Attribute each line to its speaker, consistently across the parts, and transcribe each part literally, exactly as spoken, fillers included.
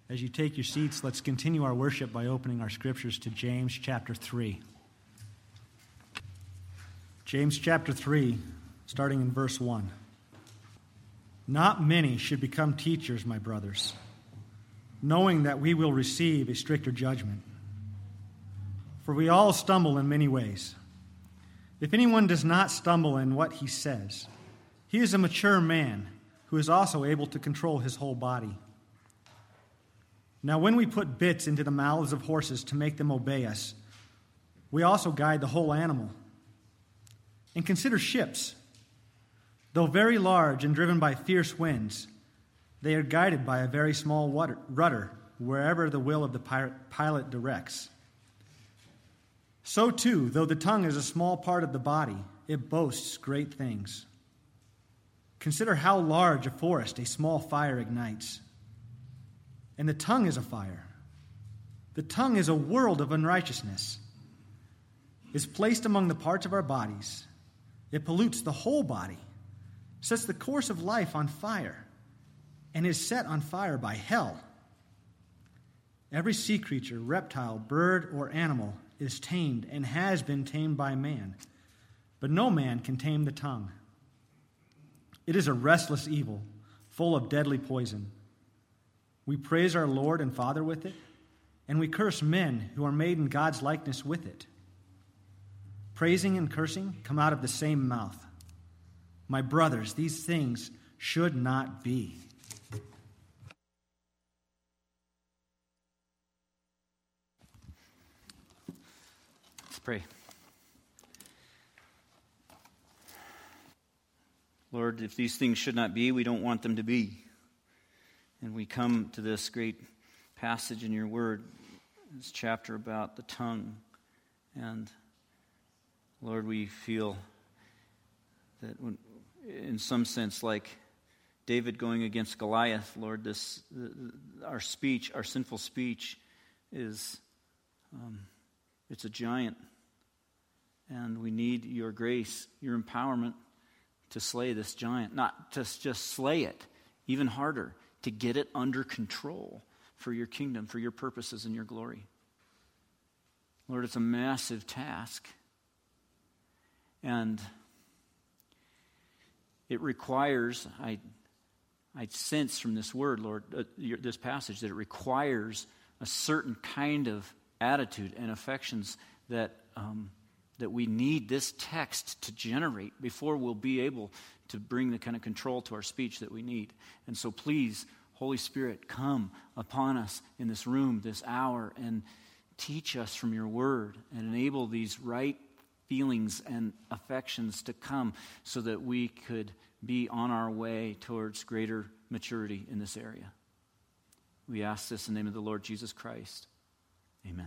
Speaker 1: As you take your seats, let's continue our worship by opening our scriptures to James chapter three. James chapter three, starting in verse one. Not many should become teachers, my brothers, knowing that we will receive a stricter judgment. For we all stumble in many ways. If anyone does not stumble in what he says, he is a mature man who is also able to control his whole body. Now when we put bits into the mouths of horses to make them obey us, we also guide the whole animal. And consider ships. Though very large and driven by fierce winds, they are guided by a very small rudder wherever the will of the pilot directs. So too, though the tongue is a small part of the body, it boasts great things. Consider how large a forest a small fire ignites. And the tongue is a fire. The tongue is a world of unrighteousness. It's placed among the parts of our bodies. It pollutes the whole body, sets the course of life on fire, and is set on fire by hell. Every sea creature, reptile, bird, or animal is tamed and has been tamed by man, but no man can tame the tongue. It is a restless evil, full of deadly poison. We praise our Lord and Father with it, and we curse men who are made in God's likeness with it. Praising and cursing come out of the same mouth. My brothers, these things should not be.
Speaker 2: Let's pray. Lord, if these things should not be, we don't want them to be. And we come to this great passage in your word, this chapter about the tongue. And Lord, we feel that when, in some sense, like David going against Goliath, Lord, this our speech, our sinful speech is, um, it's a giant. And we need your grace, your empowerment to slay this giant. Not to just slay it, even harder, to get it under control for your kingdom, for your purposes and your glory. Lord, it's a massive task. And it requires, I, I sense from this word, Lord, uh, your, this passage, that it requires a certain kind of attitude and affections that um, that we need this text to generate before we'll be able to bring the kind of control to our speech that we need. And so please, Holy Spirit, come upon us in this room, this hour, and teach us from your word and enable these right feelings and affections to come so that we could be on our way towards greater maturity in this area. We ask this in the name of the Lord Jesus Christ. Amen.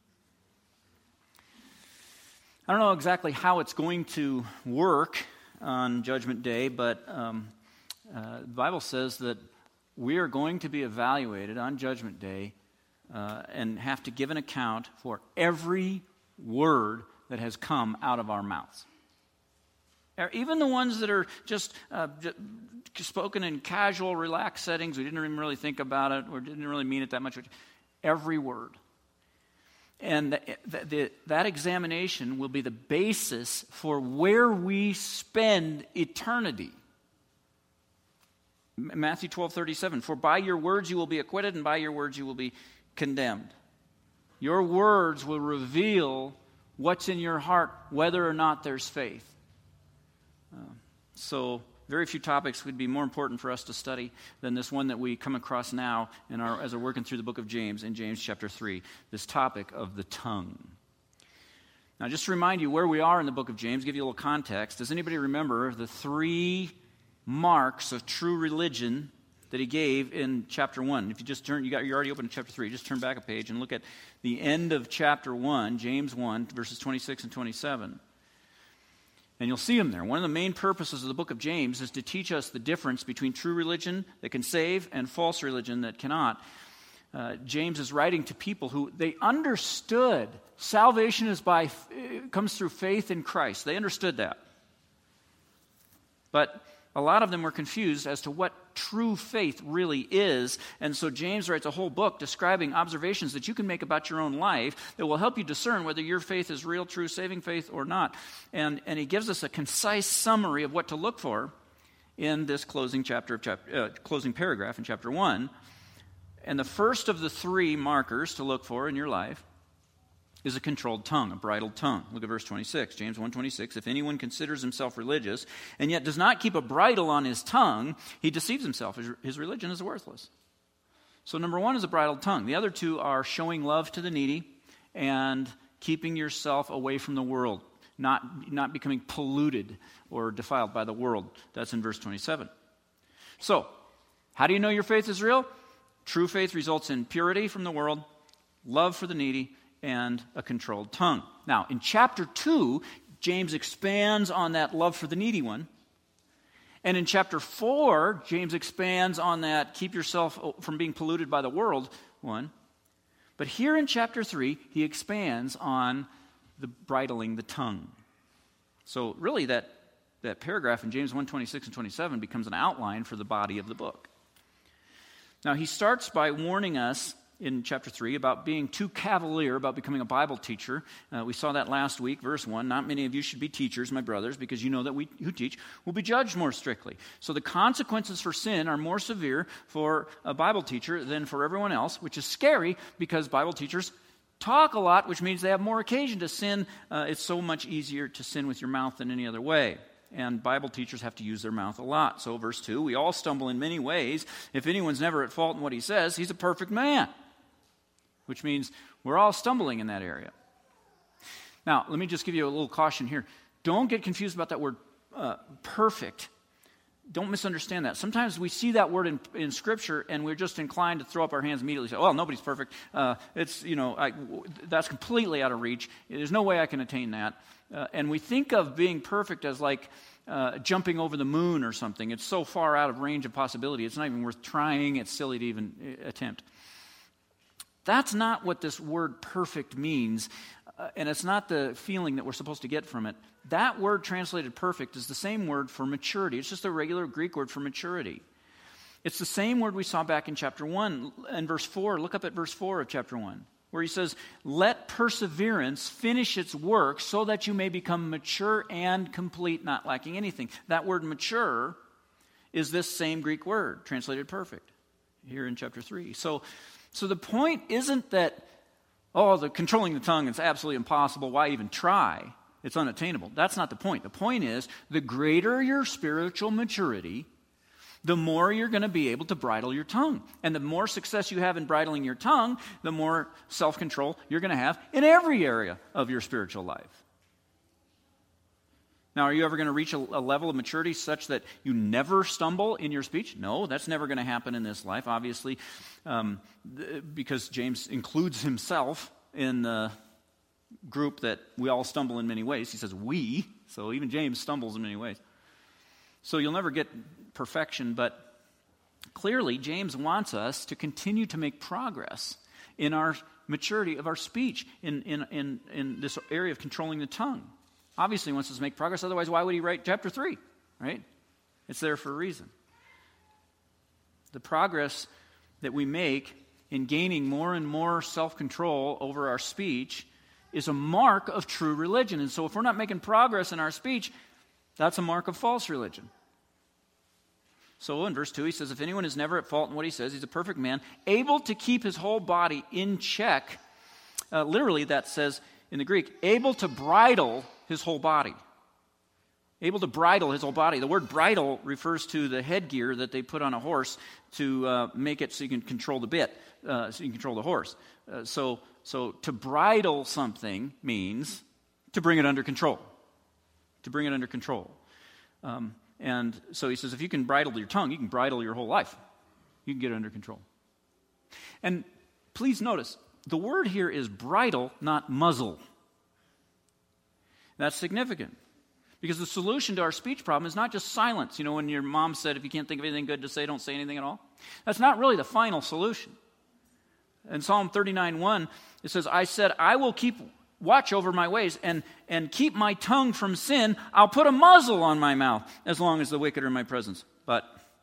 Speaker 2: I don't know exactly how it's going to work on Judgment Day, but um, uh, the Bible says that we are going to be evaluated on Judgment Day uh, and have to give an account for every word that has come out of our mouths. Even the ones that are just uh, spoken in casual, relaxed settings, we didn't even really think about it or didn't really mean it that much. Every word. And the, the, the, that examination will be the basis for where we spend eternity. Matthew twelve thirty-seven, for by your words you will be acquitted, and by your words you will be condemned. Your words will reveal what's in your heart, whether or not there's faith. Uh, so very few topics would be more important for us to study than this one that we come across now in our, as we're working through the book of James, in James chapter three, this topic of the tongue. Now, just to remind you where we are in the book of James, give you a little context. Does anybody remember the three marks of true religion that he gave in chapter one? If you just turn, you got, you're already open to chapter three. Just turn back a page and look at the end of chapter one, James one, verses twenty-six and twenty-seven. And you'll see them there. One of the main purposes of the book of James is to teach us the difference between true religion that can save and false religion that cannot. Uh, James is writing to people who, they understood salvation is by comes through faith in Christ. They understood that. But a lot of them were confused as to what true faith really is. And so James writes a whole book describing observations that you can make about your own life that will help you discern whether your faith is real, true, saving faith or not. And, and he gives us a concise summary of what to look for in this closing chapter of chapter, uh, closing paragraph in chapter one. And the first of the three markers to look for in your life is a controlled tongue, a bridled tongue. Look at verse twenty-six, James one twenty-six. If anyone considers himself religious and yet does not keep a bridle on his tongue, he deceives himself. His, his religion is worthless. So number one is a bridled tongue. The other two are showing love to the needy and keeping yourself away from the world, not, not becoming polluted or defiled by the world. That's in verse twenty-seven. So, how do you know your faith is real? True faith results in purity from the world, love for the needy, and a controlled tongue. Now, in chapter two, James expands on that love for the needy one. And in chapter four, James expands on that keep yourself from being polluted by the world one. But here in chapter three, he expands on the bridling the tongue. So really that, that paragraph in James one twenty-six and twenty-seven becomes an outline for the body of the book. Now, he starts by warning us in chapter three about being too cavalier about becoming a Bible teacher. Uh, we saw that last week, verse one. Not many of you should be teachers, my brothers, because you know that we who teach will be judged more strictly. So the consequences for sin are more severe for a Bible teacher than for everyone else, which is scary because Bible teachers talk a lot, which means they have more occasion to sin. Uh, it's so much easier to sin with your mouth than any other way. And Bible teachers have to use their mouth a lot. So verse two, we all stumble in many ways. If anyone's never at fault in what he says, he's a perfect man. Which means we're all stumbling in that area. Now, let me just give you a little caution here. Don't get confused about that word uh, perfect. Don't misunderstand that. Sometimes we see that word in, in Scripture and we're just inclined to throw up our hands immediately and say, well, nobody's perfect. Uh, it's, you know, I, that's completely out of reach. There's no way I can attain that. Uh, and we think of being perfect as like uh, jumping over the moon or something. It's so far out of range of possibility. It's not even worth trying. It's silly to even uh, attempt. That's not what this word perfect means, uh, and it's not the feeling that we're supposed to get from it. That word translated perfect is the same word for maturity. It's just a regular Greek word for maturity. It's the same word we saw back in chapter one and verse four. Look up at verse four of chapter one, where he says, let perseverance finish its work so that you may become mature and complete, not lacking anything. That word mature is this same Greek word, translated perfect, here in chapter three. So, So the point isn't that, oh, the controlling the tongue is absolutely impossible. Why even try? It's unattainable. That's not the point. The point is, the greater your spiritual maturity, the more you're going to be able to bridle your tongue. And the more success you have in bridling your tongue, the more self-control you're going to have in every area of your spiritual life. Now, are you ever going to reach a, a level of maturity such that you never stumble in your speech? No, that's never going to happen in this life, obviously, um, th- because James includes himself in the group that we all stumble in many ways. He says we, so even James stumbles in many ways. So you'll never get perfection, but clearly James wants us to continue to make progress in our maturity of our speech, in, in, in, in this area of controlling the tongue. Obviously, he wants us to make progress. Otherwise, why would he write chapter three, right? It's there for a reason. The progress that we make in gaining more and more self-control over our speech is a mark of true religion. And so if we're not making progress in our speech, that's a mark of false religion. So in verse two, he says, if anyone is never at fault in what he says, he's a perfect man, able to keep his whole body in check. Uh, literally, that says in the Greek, able to bridle his whole body. Able to bridle his whole body. The word bridle refers to the headgear that they put on a horse to uh, make it so you can control the bit, uh, so you can control the horse. Uh, so, so to bridle something means to bring it under control. To bring it under control. Um, and so he says, if you can bridle your tongue, you can bridle your whole life. You can get it under control. And please notice, the word here is bridle, not muzzle. That's significant. Because the solution to our speech problem is not just silence. You know, when your mom said, if you can't think of anything good to say, don't say anything at all. That's not really the final solution. In Psalm thirty-nine one, it says, I said, I will keep watch over my ways and, and keep my tongue from sin. I'll put a muzzle on my mouth as long as the wicked are in my presence. But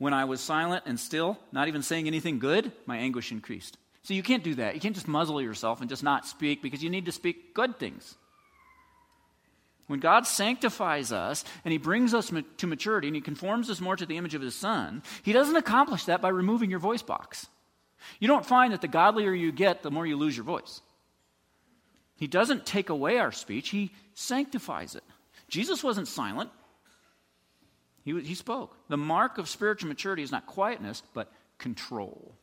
Speaker 2: when I was silent and still, not even saying anything good, my anguish increased. So you can't do that. You can't just muzzle yourself and just not speak, because you need to speak good things. When God sanctifies us and he brings us to maturity and he conforms us more to the image of his Son, he doesn't accomplish that by removing your voice box. You don't find that the godlier you get, the more you lose your voice. He doesn't take away our speech, he sanctifies it. Jesus wasn't silent. He, he spoke. The mark of spiritual maturity is not quietness, but control.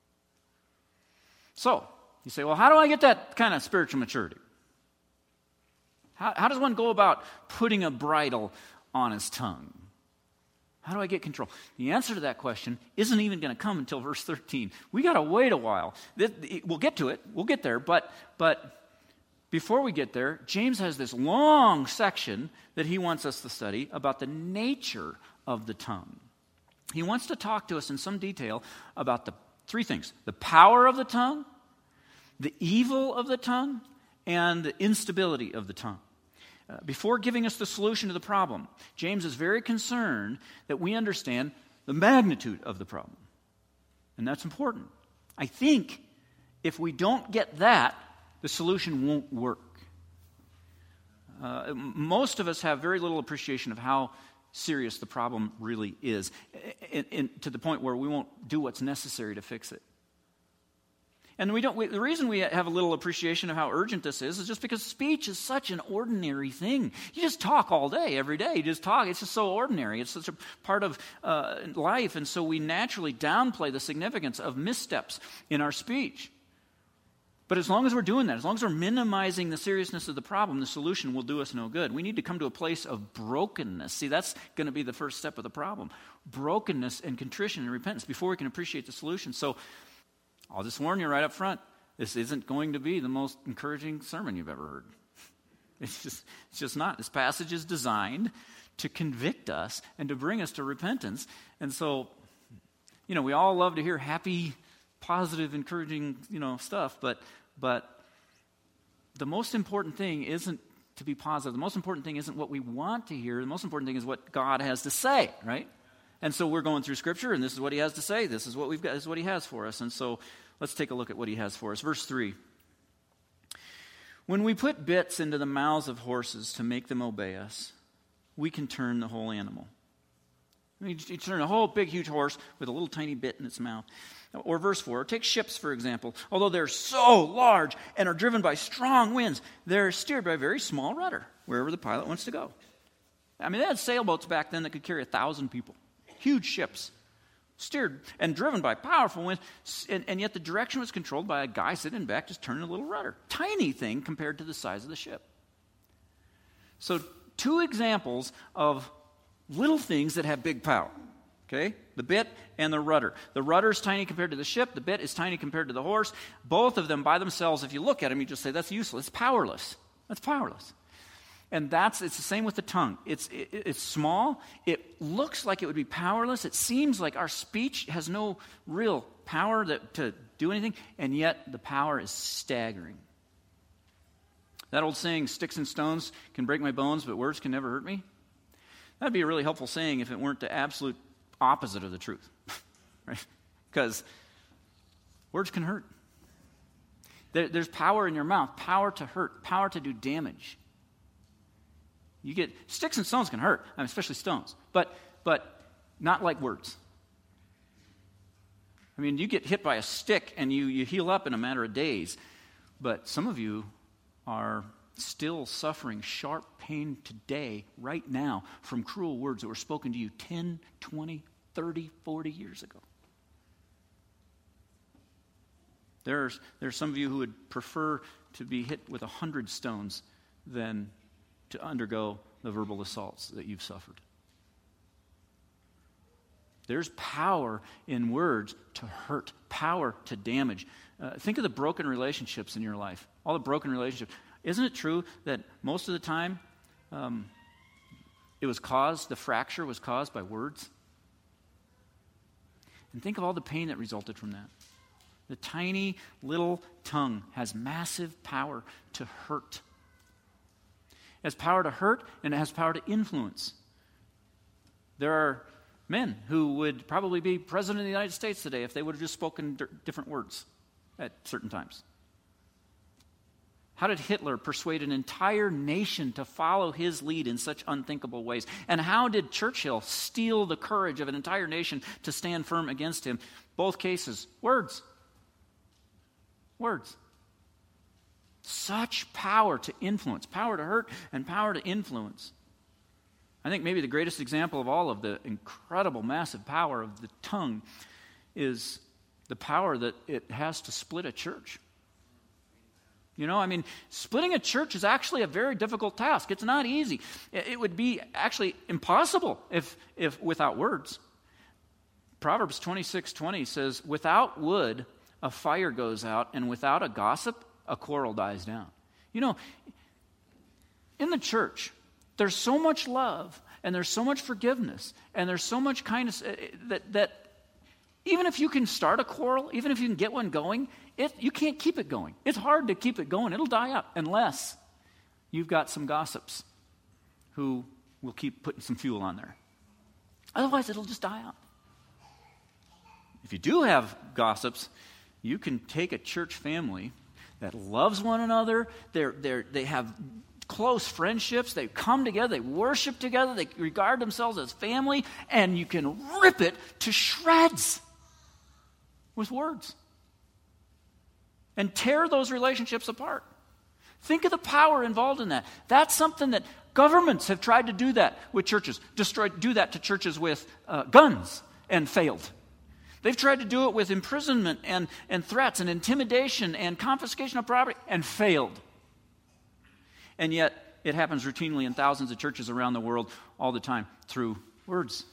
Speaker 2: So, you say, well, how do I get that kind of spiritual maturity? How, how does one go about putting a bridle on his tongue? How do I get control? The answer to that question isn't even going to come until verse thirteen. We got to wait a while. We'll get to it. We'll get there. But, but before we get there, James has this long section that he wants us to study about the nature of the tongue. He wants to talk to us in some detail about the three things: the power of the tongue, the evil of the tongue, and the instability of the tongue. Uh, before giving us the solution to the problem, James is very concerned that we understand the magnitude of the problem. And that's important. I think if we don't get that, the solution won't work. Uh, most of us have very little appreciation of how serious the problem really is, in, in, to the point where we won't do what's necessary to fix it. And we don't. We, the reason we have a little appreciation of how urgent this is is just because speech is such an ordinary thing. You just talk all day, every day. You just talk. It's just so ordinary. It's such a part of uh, life, and so we naturally downplay the significance of missteps in our speech. But as long as we're doing that, as long as we're minimizing the seriousness of the problem, the solution will do us no good. We need to come to a place of brokenness. See, that's going to be the first step of the problem. Brokenness and contrition and repentance before we can appreciate the solution. So I'll just warn you right up front, this isn't going to be the most encouraging sermon you've ever heard. It's just, it's just not. This passage is designed to convict us and to bring us to repentance. And so, you know, we all love to hear happy, positive, encouraging, you know, stuff, but but the most important thing isn't to be positive. The most important thing isn't what we want to hear. The most important thing is what God has to say, right? And so we're going through Scripture, and this is what he has to say. This is what we've got. This is what he has for us. And so let's take a look at what he has for us. Verse three. When we put bits into the mouths of horses to make them obey us, we can turn the whole animal. I mean, you turn a whole big, huge horse with a little tiny bit in its mouth. Or verse four, take ships, for example. Although they're so large and are driven by strong winds, they're steered by a very small rudder, wherever the pilot wants to go. I mean, they had sailboats back then that could carry a thousand people. Huge ships, steered and driven by powerful winds, and, and yet the direction was controlled by a guy sitting back just turning a little rudder. Tiny thing compared to the size of the ship. So two examples of little things that have big power. Okay? The bit and the rudder. The rudder is tiny compared to the ship. The bit is tiny compared to the horse. Both of them by themselves, if you look at them, you just say, that's useless. It's powerless. That's powerless. And that's it's the same with the tongue. It's it, it's small. It looks like it would be powerless. It seems like our speech has no real power that, to do anything, and yet the power is staggering. That old saying, sticks and stones can break my bones, but words can never hurt me. That'd be a really helpful saying if it weren't the absolute opposite of the truth, right? Because words can hurt. There, there's power in your mouth, power to hurt, power to do damage. You get sticks and stones can hurt, I mean, especially stones, but but not like words. I mean, you get hit by a stick and you you heal up in a matter of days, but some of you are still suffering sharp pain today, right now, from cruel words that were spoken to you ten, twenty, thirty, forty years ago. There's, there's some of you who would prefer to be hit with a hundred stones than to undergo the verbal assaults that you've suffered. There's power in words to hurt, power to damage. Uh, think of the broken relationships in your life, all the broken relationships. Isn't it true that most of the time um, it was caused, the fracture was caused by words? And think of all the pain that resulted from that. The tiny little tongue has massive power to hurt. It has power to hurt and it has power to influence. There are men who would probably be president of the United States today if they would have just spoken d- different words at certain times. How did Hitler persuade an entire nation to follow his lead in such unthinkable ways? And how did Churchill steal the courage of an entire nation to stand firm against him? Both cases, words. Words. Such power to influence, power to hurt and power to influence. I think maybe the greatest example of all of the incredible, massive power of the tongue is the power that it has to split a church. You know, I mean, splitting a church is actually a very difficult task. It's not easy. It would be actually impossible if, if without words. Proverbs twenty-six twenty says, without wood, a fire goes out, and without a gossip, a quarrel dies down. You know, in the church, there's so much love, and there's so much forgiveness, and there's so much kindness that, that even if you can start a quarrel, even if you can get one going, it, you can't keep it going. It's hard to keep it going. It'll die up unless you've got some gossips who will keep putting some fuel on there. Otherwise, it'll just die out. If you do have gossips, you can take a church family that loves one another. They're, they're, they have close friendships. They come together. They worship together. They regard themselves as family. And you can rip it to shreds with words and tear those relationships apart. Think of the power involved in that. That's something that governments have tried to do that with churches, destroy, do that to churches with uh, guns and failed. They've tried to do it with imprisonment and, and threats and intimidation and confiscation of property and failed. And yet it happens routinely in thousands of churches around the world all the time through words.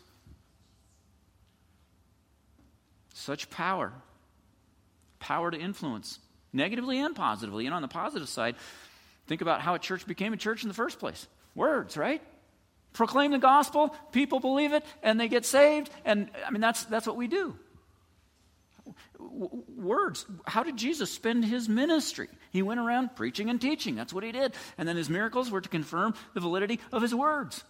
Speaker 2: Such power. Power to influence, negatively and positively. And on the positive side, think about how a church became a church in the first place. Words, right? Proclaim the gospel, people believe it, and they get saved. And I mean, that's that's what we do. W- words. How did Jesus spend his ministry? He went around preaching and teaching. That's what he did. And then his miracles were to confirm the validity of his words.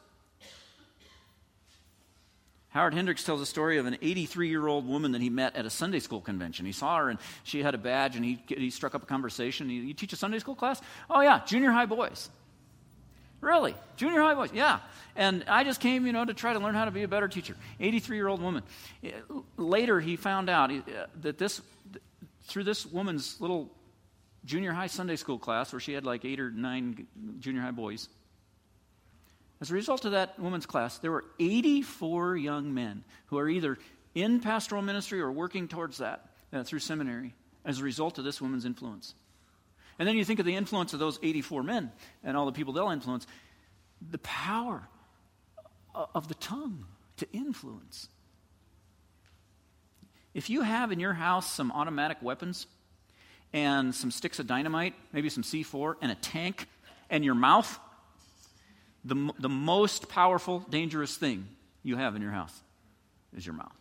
Speaker 2: Howard Hendricks tells a story of an eighty-three-year-old woman that he met at a Sunday school convention. He saw her, and she had a badge, and he, he struck up a conversation. You teach a Sunday school class? Oh, yeah, junior high boys. Really? Junior high boys? Yeah. And I just came, you know, to try to learn how to be a better teacher. eighty-three-year-old woman. Later, he found out that this, through this woman's little junior high Sunday school class, where she had like eight or nine junior high boys, as a result of that woman's class, there were eighty-four young men who are either in pastoral ministry or working towards that uh, through seminary as a result of this woman's influence. And then you think of the influence of those eighty-four men and all the people they'll influence, the power of the tongue to influence. If you have in your house some automatic weapons and some sticks of dynamite, maybe some C four, and a tank, and your mouth, The, the most powerful, dangerous thing you have in your house is your mouth.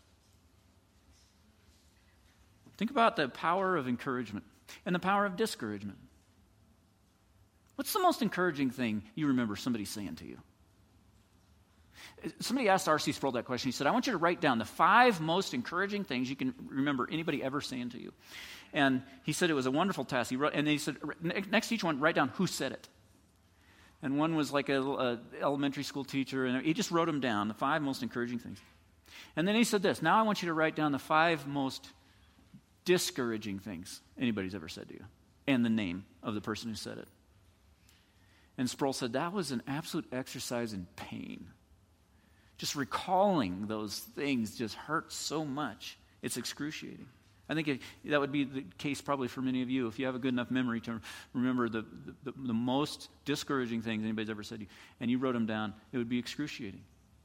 Speaker 2: Think about the power of encouragement and the power of discouragement. What's the most encouraging thing you remember somebody saying to you? Somebody asked R C Sproul that question. He said, I want you to write down the five most encouraging things you can remember anybody ever saying to you. And he said it was a wonderful task. He wrote, and then he said, next to each one, write down who said it. And one was like a, a elementary school teacher, and he just wrote them down, the five most encouraging things. And then he said this, now I want you to write down the five most discouraging things anybody's ever said to you, and the name of the person who said it. And Sproul said that was an absolute exercise in pain. Just recalling those things just hurts so much. It's excruciating. I think it, that would be the case probably for many of you if you have a good enough memory to remember the, the, the most discouraging things anybody's ever said to you, and you wrote them down, it would be excruciating.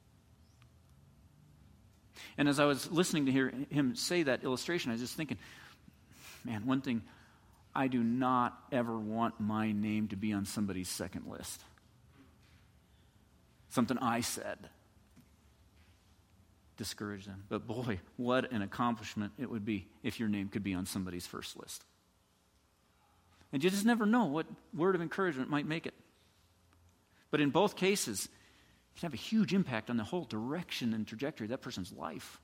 Speaker 2: And as I was listening to hear him say that illustration, I was just thinking, man, one thing, I do not ever want my name to be on somebody's second list. Something I said. Discourage them. But boy, what an accomplishment it would be if your name could be on somebody's first list. And you just never know what word of encouragement might make it. But in both cases, can have a huge impact on the whole direction and trajectory of that person's life.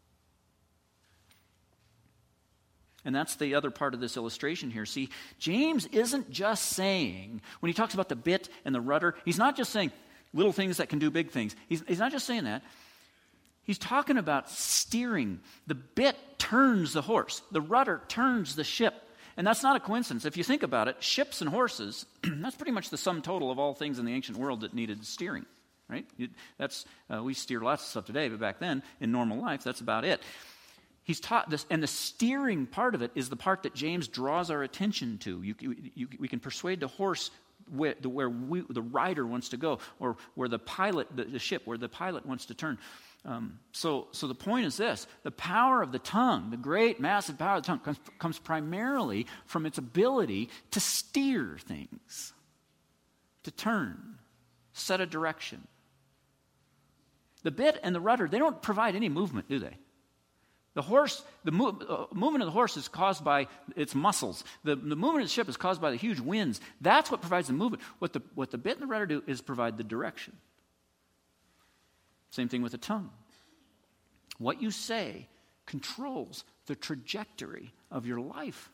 Speaker 2: And that's the other part of this illustration here. See, James isn't just saying, when he talks about the bit and the rudder, he's not just saying little things that can do big things. He's, he's not just saying that. He's talking about steering. The bit turns the horse. The rudder turns the ship. And that's not a coincidence. If you think about it, ships and horses, that's pretty much the sum total of all things in the ancient world that needed steering, right? That's uh, we steer lots of stuff today, but back then, in normal life, that's about it. He's taught this, and the steering part of it is the part that James draws our attention to. You, you, you, we can persuade the horse where, the, where we, the rider wants to go, or where the pilot, the, the ship, where the pilot wants to turn. Um, so, so the point is this: the power of the tongue, the great, massive power of the tongue, comes, comes primarily from its ability to steer things, to turn, set a direction. The bit and the rudder, they don't provide any movement, do they? The horse, the move, uh, movement of the horse is caused by its muscles. The, the movement of the ship is caused by the huge winds. That's what provides the movement. What the, what the bit and the rudder do is provide the direction. Same thing with the tongue. What you say controls the trajectory of your life.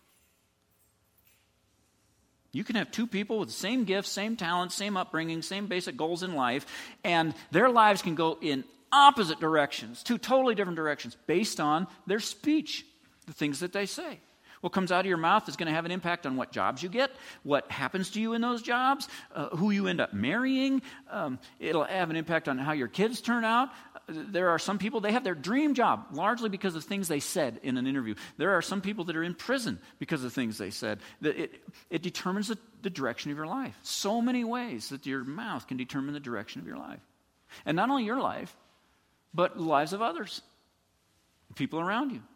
Speaker 2: You can have two people with the same gifts, same talents, same upbringing, same basic goals in life, and their lives can go in opposite directions, two totally different directions, based on their speech, the things that they say. What comes out of your mouth is going to have an impact on what jobs you get, what happens to you in those jobs, uh, who you end up marrying. Um, it'll have an impact on how your kids turn out. There are some people, they have their dream job largely because of things they said in an interview. There are some people that are in prison because of things they said. It, it determines the, the direction of your life. So many ways that your mouth can determine the direction of your life. And not only your life, but the lives of others, people around you.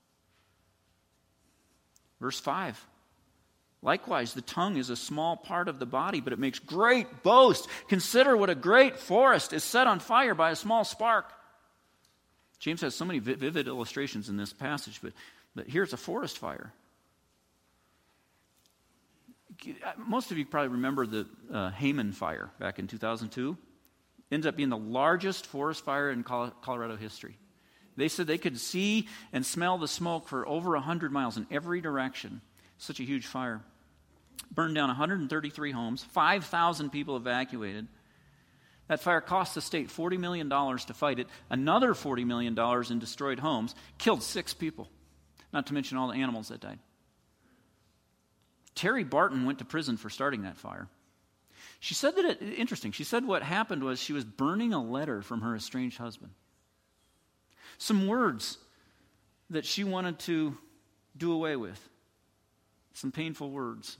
Speaker 2: Verse five. Likewise, the tongue is a small part of the body, but it makes great boast. Consider what a great forest is set on fire by a small spark. James has so many vivid illustrations in this passage, but, but here's a forest fire. Most of you probably remember the uh, Hayman fire back in two thousand two. Ends up being the largest forest fire in Colorado history. They said they could see and smell the smoke for over one hundred miles in every direction. Such a huge fire. Burned down one hundred thirty-three homes, five thousand people evacuated. That fire cost the state forty million dollars to fight it, another forty million dollars in destroyed homes, killed six people, not to mention all the animals that died. Terry Barton went to prison for starting that fire. She said that, it, interesting, she said what happened was she was burning a letter from her estranged husband. Some words that she wanted to do away with. Some painful words.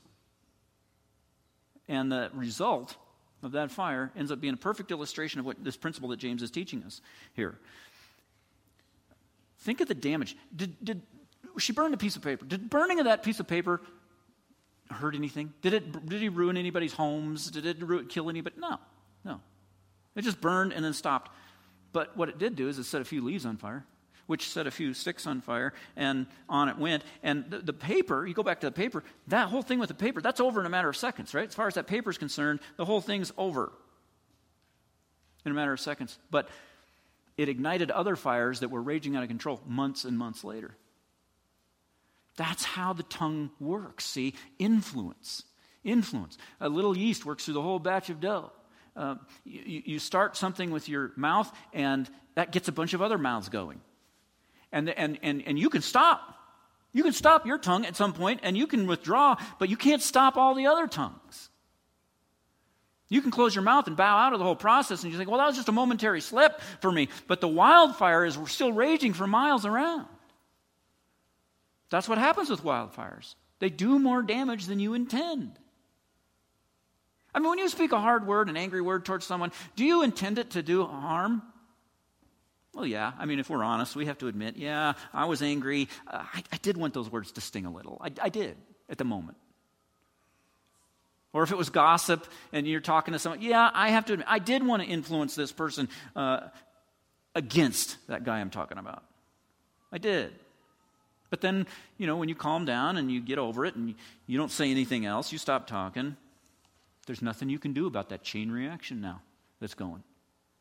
Speaker 2: And the result of that fire ends up being a perfect illustration of what this principle that James is teaching us here. Think of the damage. Did, did she burned a piece of paper? Did burning of that piece of paper hurt anything? Did it? Did he ruin anybody's homes? Did it ru- kill anybody? No, no. It just burned and then stopped. But what it did do is it set a few leaves on fire, which set a few sticks on fire, and on it went. And the, the paper, you go back to the paper, that whole thing with the paper, that's over in a matter of seconds, right? As far as that paper is concerned, the whole thing's over in a matter of seconds. But it ignited other fires that were raging out of control months and months later. That's how the tongue works, see? Influence. Influence. A little yeast works through the whole batch of dough. Uh, you, you start something with your mouth, and that gets a bunch of other mouths going. And, and, and, and you can stop. You can stop your tongue at some point, and you can withdraw, but you can't stop all the other tongues. You can close your mouth and bow out of the whole process, and you think, well, that was just a momentary slip for me. But the wildfire is still raging for miles around. That's what happens with wildfires. They do more damage than you intend. I mean, when you speak a hard word, an angry word towards someone, do you intend it to do harm? Well, yeah. I mean, if we're honest, we have to admit, yeah, I was angry. Uh, I, I did want those words to sting a little. I, I did at the moment. Or if it was gossip and you're talking to someone, yeah, I have to admit, I did want to influence this person uh, against that guy I'm talking about. I did. But then, you know, when you calm down and you get over it and you, you don't say anything else, you stop talking, there's nothing you can do about that chain reaction now that's going.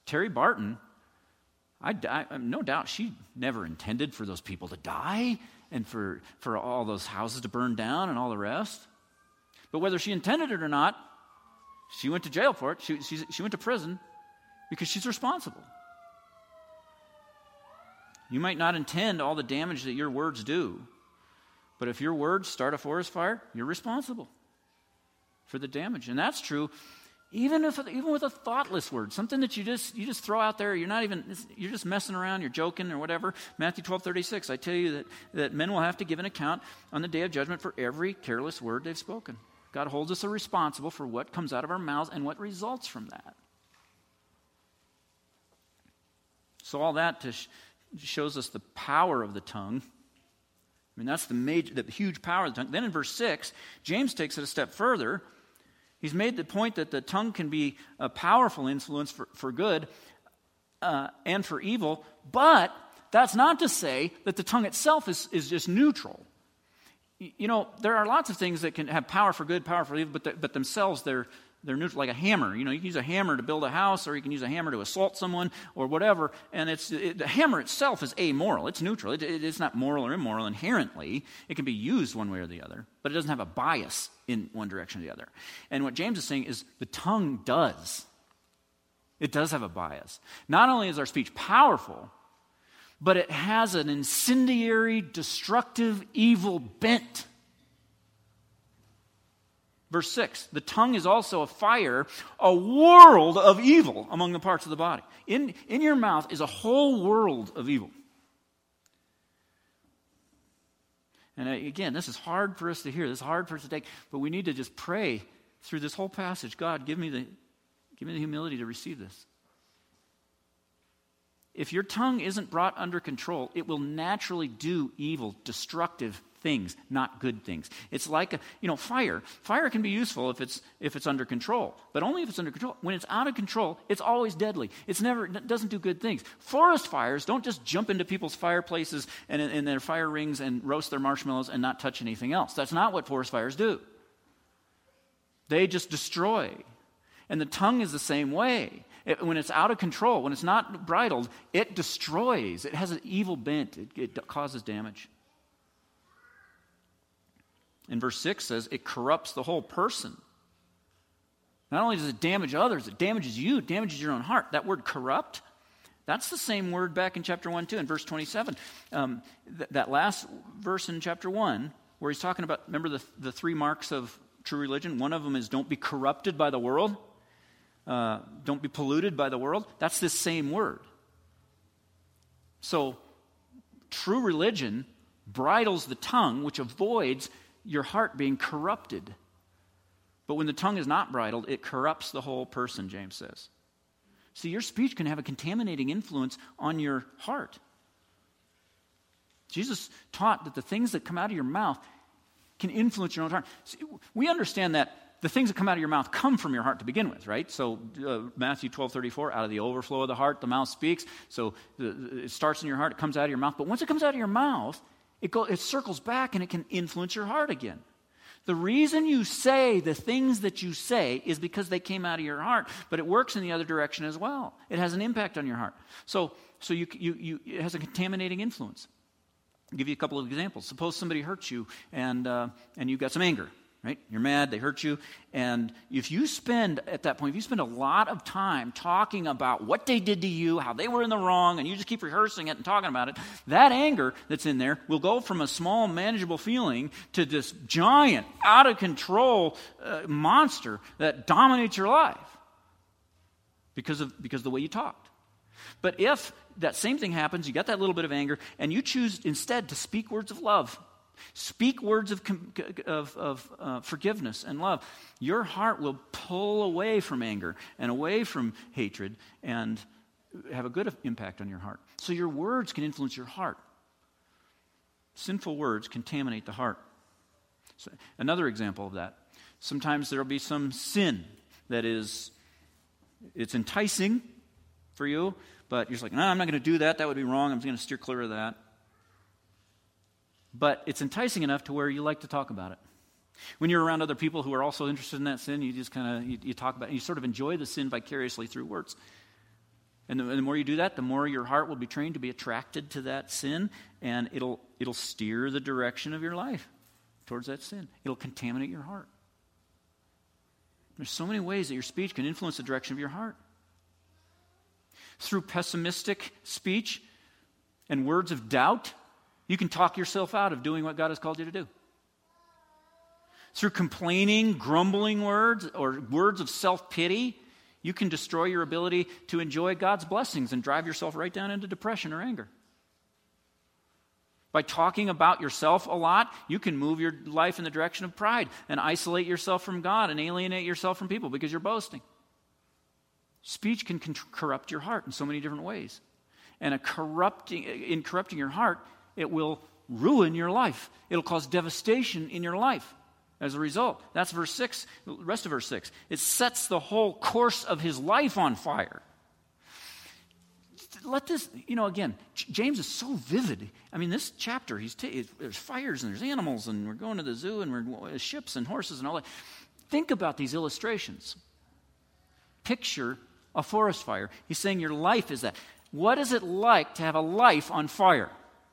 Speaker 2: Terry Barton, I, I no doubt she never intended for those people to die and for, for all those houses to burn down and all the rest. But whether she intended it or not, she went to jail for it. She, she, she went to prison because she's responsible. You might not intend all the damage that your words do, but if your words start a forest fire, you're responsible for the damage. And that's true even if even with a thoughtless word, something that you just you just throw out there. You're not even you're just messing around, you're joking or whatever. Matthew twelve thirty-six, I tell you that, that men will have to give an account on the day of judgment for every careless word they've spoken. God holds us responsible for what comes out of our mouths and what results from that. So all that to sh- shows us the power of the tongue. I mean, that's the major, the huge power of the tongue. Then in verse six, James takes it a step further. He's made the point that the tongue can be a powerful influence for, for good uh, and for evil, but that's not to say that the tongue itself is, is just neutral. You know, there are lots of things that can have power for good, power for evil, but, the, but themselves they're they're neutral, like a hammer. You know, you can use a hammer to build a house, or you can use a hammer to assault someone, or whatever. And it's it, the hammer itself is amoral. It's neutral. It, it, it's not moral or immoral inherently. It can be used one way or the other, but it doesn't have a bias in one direction or the other. And what James is saying is the tongue does. It does have a bias. Not only is our speech powerful, but it has an incendiary, destructive, evil bent. Verse six, the tongue is also a fire, a world of evil among the parts of the body. In, in your mouth is a whole world of evil. And again, this is hard for us to hear. This is hard for us to take, but we need to just pray through this whole passage. God, give me the, give me the humility to receive this. If your tongue isn't brought under control, it will naturally do evil, destructive things, not good things. It's like a, you know, fire. Fire can be useful if it's if it's under control, but only if it's under control. When it's out of control, it's always deadly. It's never it doesn't do good things. Forest fires don't just jump into people's fireplaces and in their fire rings and roast their marshmallows and not touch anything else. That's not what forest fires do. They just destroy. And the tongue is the same way. It, when it's out of control, when it's not bridled, it destroys. It has an evil bent. It, it causes damage. And verse six says it corrupts the whole person. Not only does it damage others, it damages you, it damages your own heart. That word corrupt, that's the same word back in chapter one too, in verse twenty-seven. Um, th- that last verse in chapter one, where he's talking about, remember the, the three marks of true religion? One of them is don't be corrupted by the world. Uh, don't be polluted by the world. That's this same word. So, true religion bridles the tongue, which avoids your heart being corrupted. But when the tongue is not bridled, it corrupts the whole person, James says. See, your speech can have a contaminating influence on your heart. Jesus taught that the things that come out of your mouth can influence your own heart. See, we understand that the things that come out of your mouth come from your heart to begin with, right? So uh, Matthew twelve thirty-four, out of the overflow of the heart, the mouth speaks. So the, it starts in your heart, it comes out of your mouth. But once it comes out of your mouth, it, go, it circles back and it can influence your heart again. The reason you say the things that you say is because they came out of your heart, but it works in the other direction as well. It has an impact on your heart. So, so you, you, you, it has a contaminating influence. I'll give you a couple of examples. Suppose somebody hurts you and uh, and you've got some anger. Right? You're mad, they hurt you, and if you spend, at that point, if you spend a lot of time talking about what they did to you, how they were in the wrong, and you just keep rehearsing it and talking about it, that anger that's in there will go from a small, manageable feeling to this giant, out-of-control uh, monster that dominates your life because of, because of the way you talked. But if that same thing happens, you got that little bit of anger, and you choose instead to speak words of love, speak words of, of, of uh, forgiveness and love, your heart will pull away from anger and away from hatred and have a good impact on your heart. So your words can influence your heart. Sinful words contaminate the heart. So another example of that, sometimes there will be some sin that is, it's enticing for you, but you're just like, no, I'm not going to do that. That would be wrong. I'm going to steer clear of that. But it's enticing enough to where you like to talk about it. When you're around other people who are also interested in that sin, you just kind of, you, you talk about it. You sort of enjoy the sin vicariously through words. And the, and the more you do that, the more your heart will be trained to be attracted to that sin, and it'll it'll steer the direction of your life towards that sin. It'll contaminate your heart. There's so many ways that your speech can influence the direction of your heart. Through pessimistic speech and words of doubt, you can talk yourself out of doing what God has called you to do. Through complaining, grumbling words, or words of self-pity, you can destroy your ability to enjoy God's blessings and drive yourself right down into depression or anger. By talking about yourself a lot, you can move your life in the direction of pride and isolate yourself from God and alienate yourself from people because you're boasting. Speech can con- corrupt your heart in so many different ways. And a corrupting, in corrupting your heart, it will ruin your life. It'll cause devastation in your life as a result. That's verse six, the rest of verse six. It sets the whole course of his life on fire. Let this, you know, again, James is so vivid. I mean, this chapter, he's t- there's fires and there's animals and we're going to the zoo and we're ships and horses and all that. Think about these illustrations. Picture a forest fire. He's saying your life is that. What is it like to have a life on fire?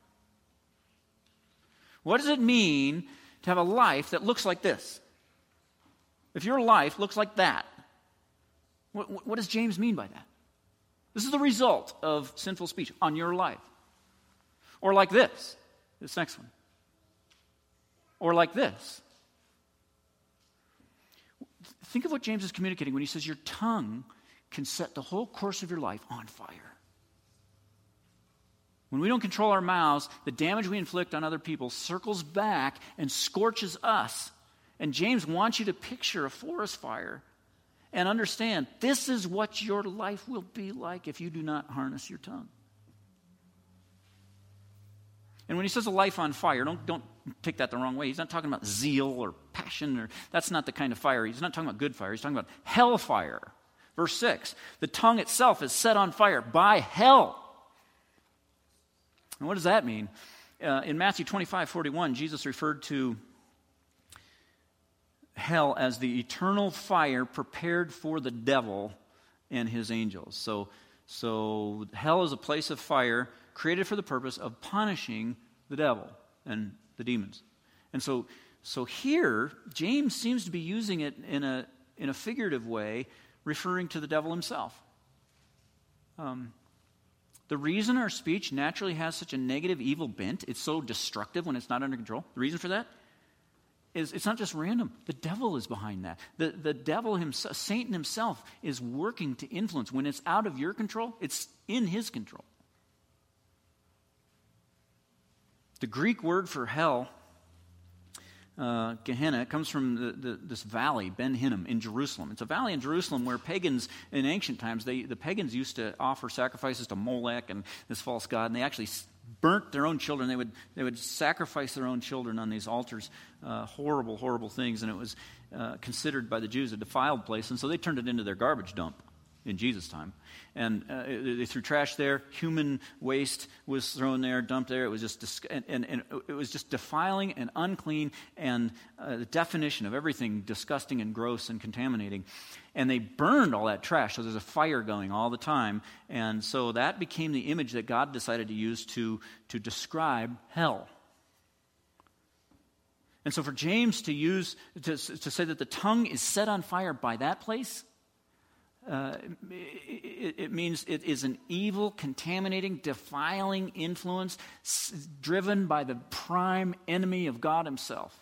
Speaker 2: What does it mean to have a life that looks like this? If your life looks like that, what, what does James mean by that? This is the result of sinful speech on your life. Or like this, this next one. Or like this. Think of what James is communicating when he says your tongue can set the whole course of your life on fire. When we don't control our mouths, the damage we inflict on other people circles back and scorches us. And James wants you to picture a forest fire and understand this is what your life will be like if you do not harness your tongue. And when he says a life on fire, don't, don't take that the wrong way. He's not talking about zeal or passion. Or that's not the kind of fire. He's not talking about good fire. He's talking about hellfire. Verse six, the tongue itself is set on fire by hell. And what does that mean? Uh, in Matthew twenty-five forty-one, Jesus referred to hell as the eternal fire prepared for the devil and his angels. So, so hell is a place of fire created for the purpose of punishing the devil and the demons. And so, so here, James seems to be using it in a in a figurative way, referring to the devil himself. Um, the reason our speech naturally has such a negative, evil bent, it's so destructive when it's not under control, the reason for that is it's not just random. The devil is behind that. The, the devil himself, Satan himself, is working to influence. When it's out of your control, it's in his control. The Greek word for hell, uh, Gehenna, comes from the, the, this valley, Ben Hinnom, in Jerusalem. It's a valley in Jerusalem where pagans, in ancient times, they, the pagans used to offer sacrifices to Molech and this false god, and they actually burnt their own children. They would they would sacrifice their own children on these altars. Uh, horrible, horrible things, and it was uh, considered by the Jews a defiled place, and so they turned it into their garbage dump in Jesus' time. And uh, they threw trash there. Human waste was thrown there, dumped there. It was just dis- and, and, and it was just defiling and unclean, and uh, the definition of everything disgusting and gross and contaminating. And they burned all that trash, so there's a fire going all the time. And so that became the image that God decided to use to, to describe hell. And so for James to use, to, to say that the tongue is set on fire by that place, Uh, it, it means it is an evil, contaminating, defiling influence s- driven by the prime enemy of God himself.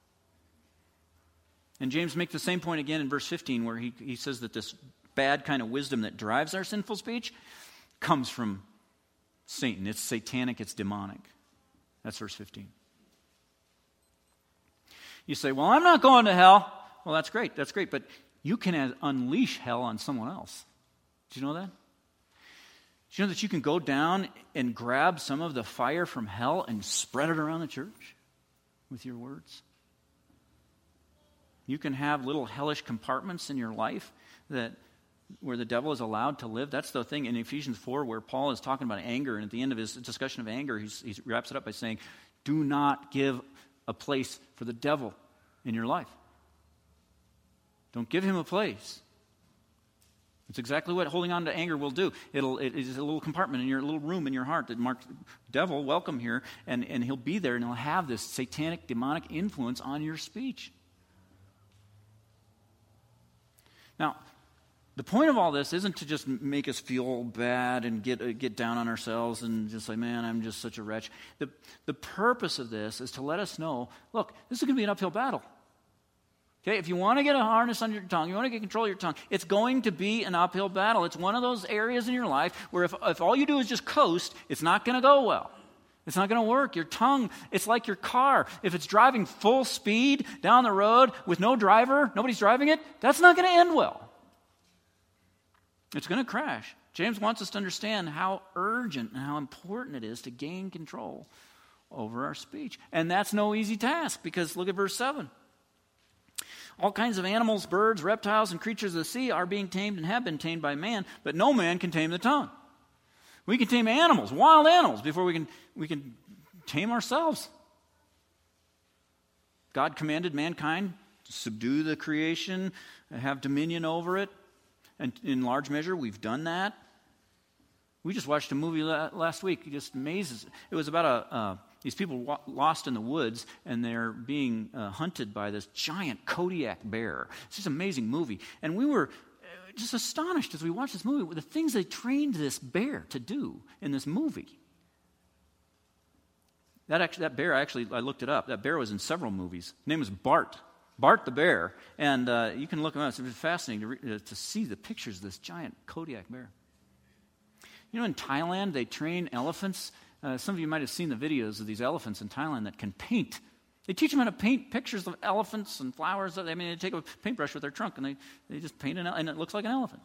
Speaker 2: And James makes the same point again in verse fifteen, where he, he says that this bad kind of wisdom that drives our sinful speech comes from Satan. It's satanic, it's demonic. That's verse fifteen. You say, well, I'm not going to hell. Well, that's great, that's great, but you can unleash hell on someone else. Do you know that? Do you know that you can go down and grab some of the fire from hell and spread it around the church with your words? You can have little hellish compartments in your life that where the devil is allowed to live. That's the thing in Ephesians four where Paul is talking about anger, and at the end of his discussion of anger, he's, he wraps it up by saying, do not give a place for the devil in your life. Don't give him a place. It's exactly what holding on to anger will do. It'll, it is a little compartment in your little room in your heart that marks, devil, welcome here, and, and he'll be there, and he'll have this satanic, demonic influence on your speech. Now, the point of all this isn't to just make us feel bad and get uh, get down on ourselves and just say, man, I'm just such a wretch. The, the purpose of this is to let us know, look, this is going to be an uphill battle. Okay, if you want to get a harness on your tongue, you want to get control of your tongue, it's going to be an uphill battle. It's one of those areas in your life where if, if all you do is just coast, it's not going to go well. It's not going to work. Your tongue, it's like your car. If it's driving full speed down the road with no driver, nobody's driving it, that's not going to end well. It's going to crash. James wants us to understand how urgent and how important it is to gain control over our speech. And that's no easy task, because look at verse seven. All kinds of animals, birds, reptiles, and creatures of the sea are being tamed and have been tamed by man, but no man can tame the tongue. We can tame animals, wild animals, before we can, we can tame ourselves. God commanded mankind to subdue the creation, have dominion over it, and in large measure we've done that. We just watched a movie last week. It just amazes. It was about a uh, these people wa- lost in the woods, and they're being uh, hunted by this giant Kodiak bear. It's just an amazing movie. And we were uh, just astonished as we watched this movie with the things they trained this bear to do in this movie. That actually, that bear, actually, I looked it up. That bear was in several movies. His name was Bart. Bart the bear. And uh, you can look him up. It's fascinating to, re- uh, to see the pictures of this giant Kodiak bear. You know, in Thailand, they train elephants. Uh, some of you might have seen the videos of these elephants in Thailand that can paint. They teach them how to paint pictures of elephants and flowers. I mean, they take a paintbrush with their trunk and they, they just paint an elephant, and it looks like an elephant.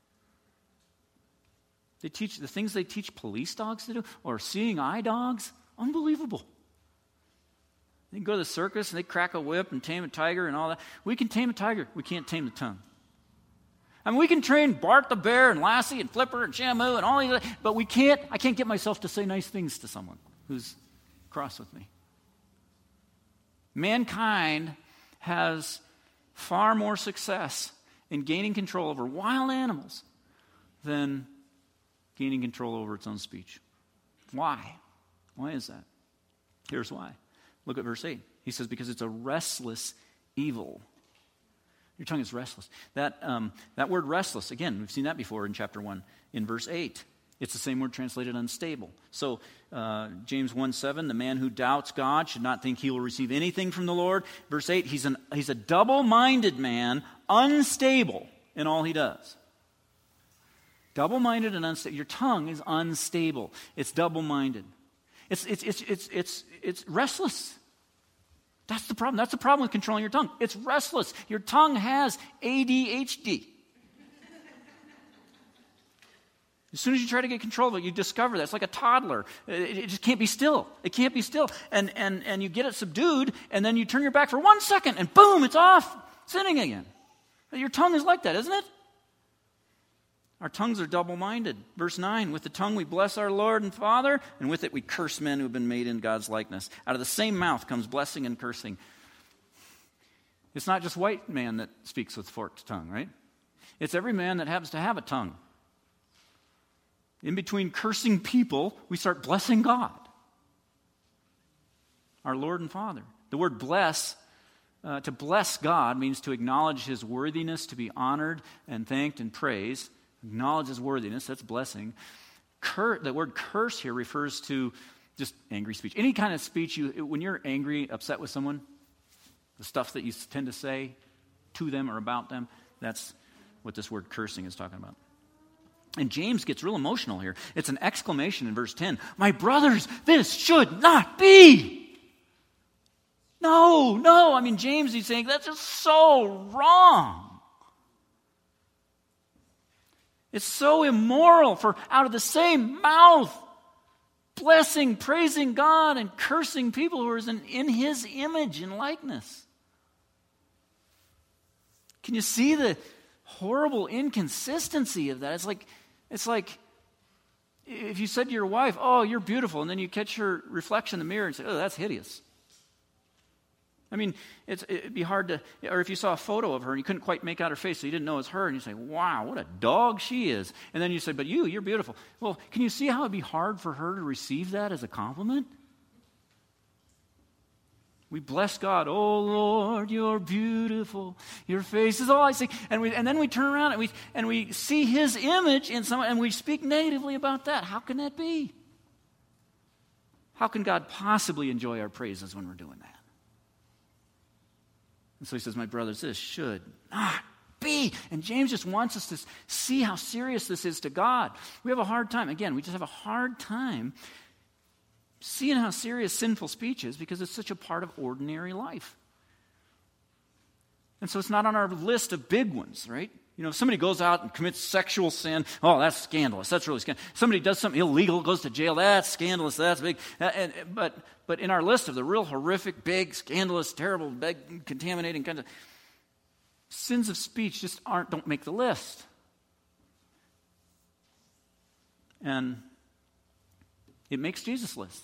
Speaker 2: They teach the things they teach police dogs to do, or seeing eye dogs. Unbelievable. They can go to the circus and they crack a whip and tame a tiger and all that. We can tame a tiger. We can't tame the tongue. I mean, we can train Bart the bear and Lassie and Flipper and Shamu and all these, but we can't, I can't get myself to say nice things to someone who's cross with me. Mankind has far more success in gaining control over wild animals than gaining control over its own speech. Why? Why is that? Here's why. Look at verse eight. He says, because it's a restless evil. Your tongue is restless. That um, that word restless, again, we've seen that before in chapter one. In verse eight, it's the same word translated unstable. So uh, James one seven, the man who doubts God should not think he will receive anything from the Lord. Verse eight, he's, an, he's a double-minded man, unstable in all he does. Double-minded and unstable. Your tongue is unstable. It's double-minded. It's, it's, it's, it's, it's, it's restless. That's the problem. That's the problem with controlling your tongue. It's restless. Your tongue has A D H D. As soon as you try to get control of it, you discover that. It's like a toddler. It, it just can't be still. It can't be still. And, and, and you get it subdued, and then you turn your back for one second, and boom, it's off, sinning again. Your tongue is like that, isn't it? Our tongues are double-minded. Verse nine, with the tongue we bless our Lord and Father, and with it we curse men who have been made in God's likeness. Out of the same mouth comes blessing and cursing. It's not just white man that speaks with forked tongue, right? It's every man that happens to have a tongue. In between cursing people, we start blessing God, our Lord and Father. The word bless, uh, to bless God means to acknowledge his worthiness, to be honored and thanked and praised. Acknowledge his worthiness, that's blessing. Cur- the word curse here refers to just angry speech. Any kind of speech, you when you're angry, upset with someone, the stuff that you tend to say to them or about them, that's what this word cursing is talking about. And James gets real emotional here. It's an exclamation in verse ten. My brothers, this should not be. No, no. I mean, James, he's saying that's just so wrong. It's so immoral for out of the same mouth, blessing, praising God, and cursing people who are in, in his image and likeness. Can you see the horrible inconsistency of that? It's like, it's like if you said to your wife, oh, you're beautiful, and then you catch her reflection in the mirror and say, oh, that's hideous. I mean, it's, it'd be hard to, or if you saw a photo of her and you couldn't quite make out her face, so you didn't know it was her, and you say, wow, what a dog she is. And then you say, but you, you're beautiful. Well, can you see how it'd be hard for her to receive that as a compliment? We bless God. Oh, Lord, you're beautiful. Your face is all I see. And we, and then we turn around and we, and we see his image in someone, and we speak negatively about that. How can that be? How can God possibly enjoy our praises when we're doing that? And so he says, my brothers, this should not be. And James just wants us to see how serious this is to God. We have a hard time. Again, we just have a hard time seeing how serious sinful speech is because it's such a part of ordinary life. And so it's not on our list of big ones, right? You know, if somebody goes out and commits sexual sin, oh, that's scandalous. That's really scandalous. Somebody does something illegal, goes to jail, that's scandalous. That's big. And, but but in our list of the real horrific, big, scandalous, terrible, big, contaminating kinds of sins of speech just aren't don't make the list. And it makes Jesus' list.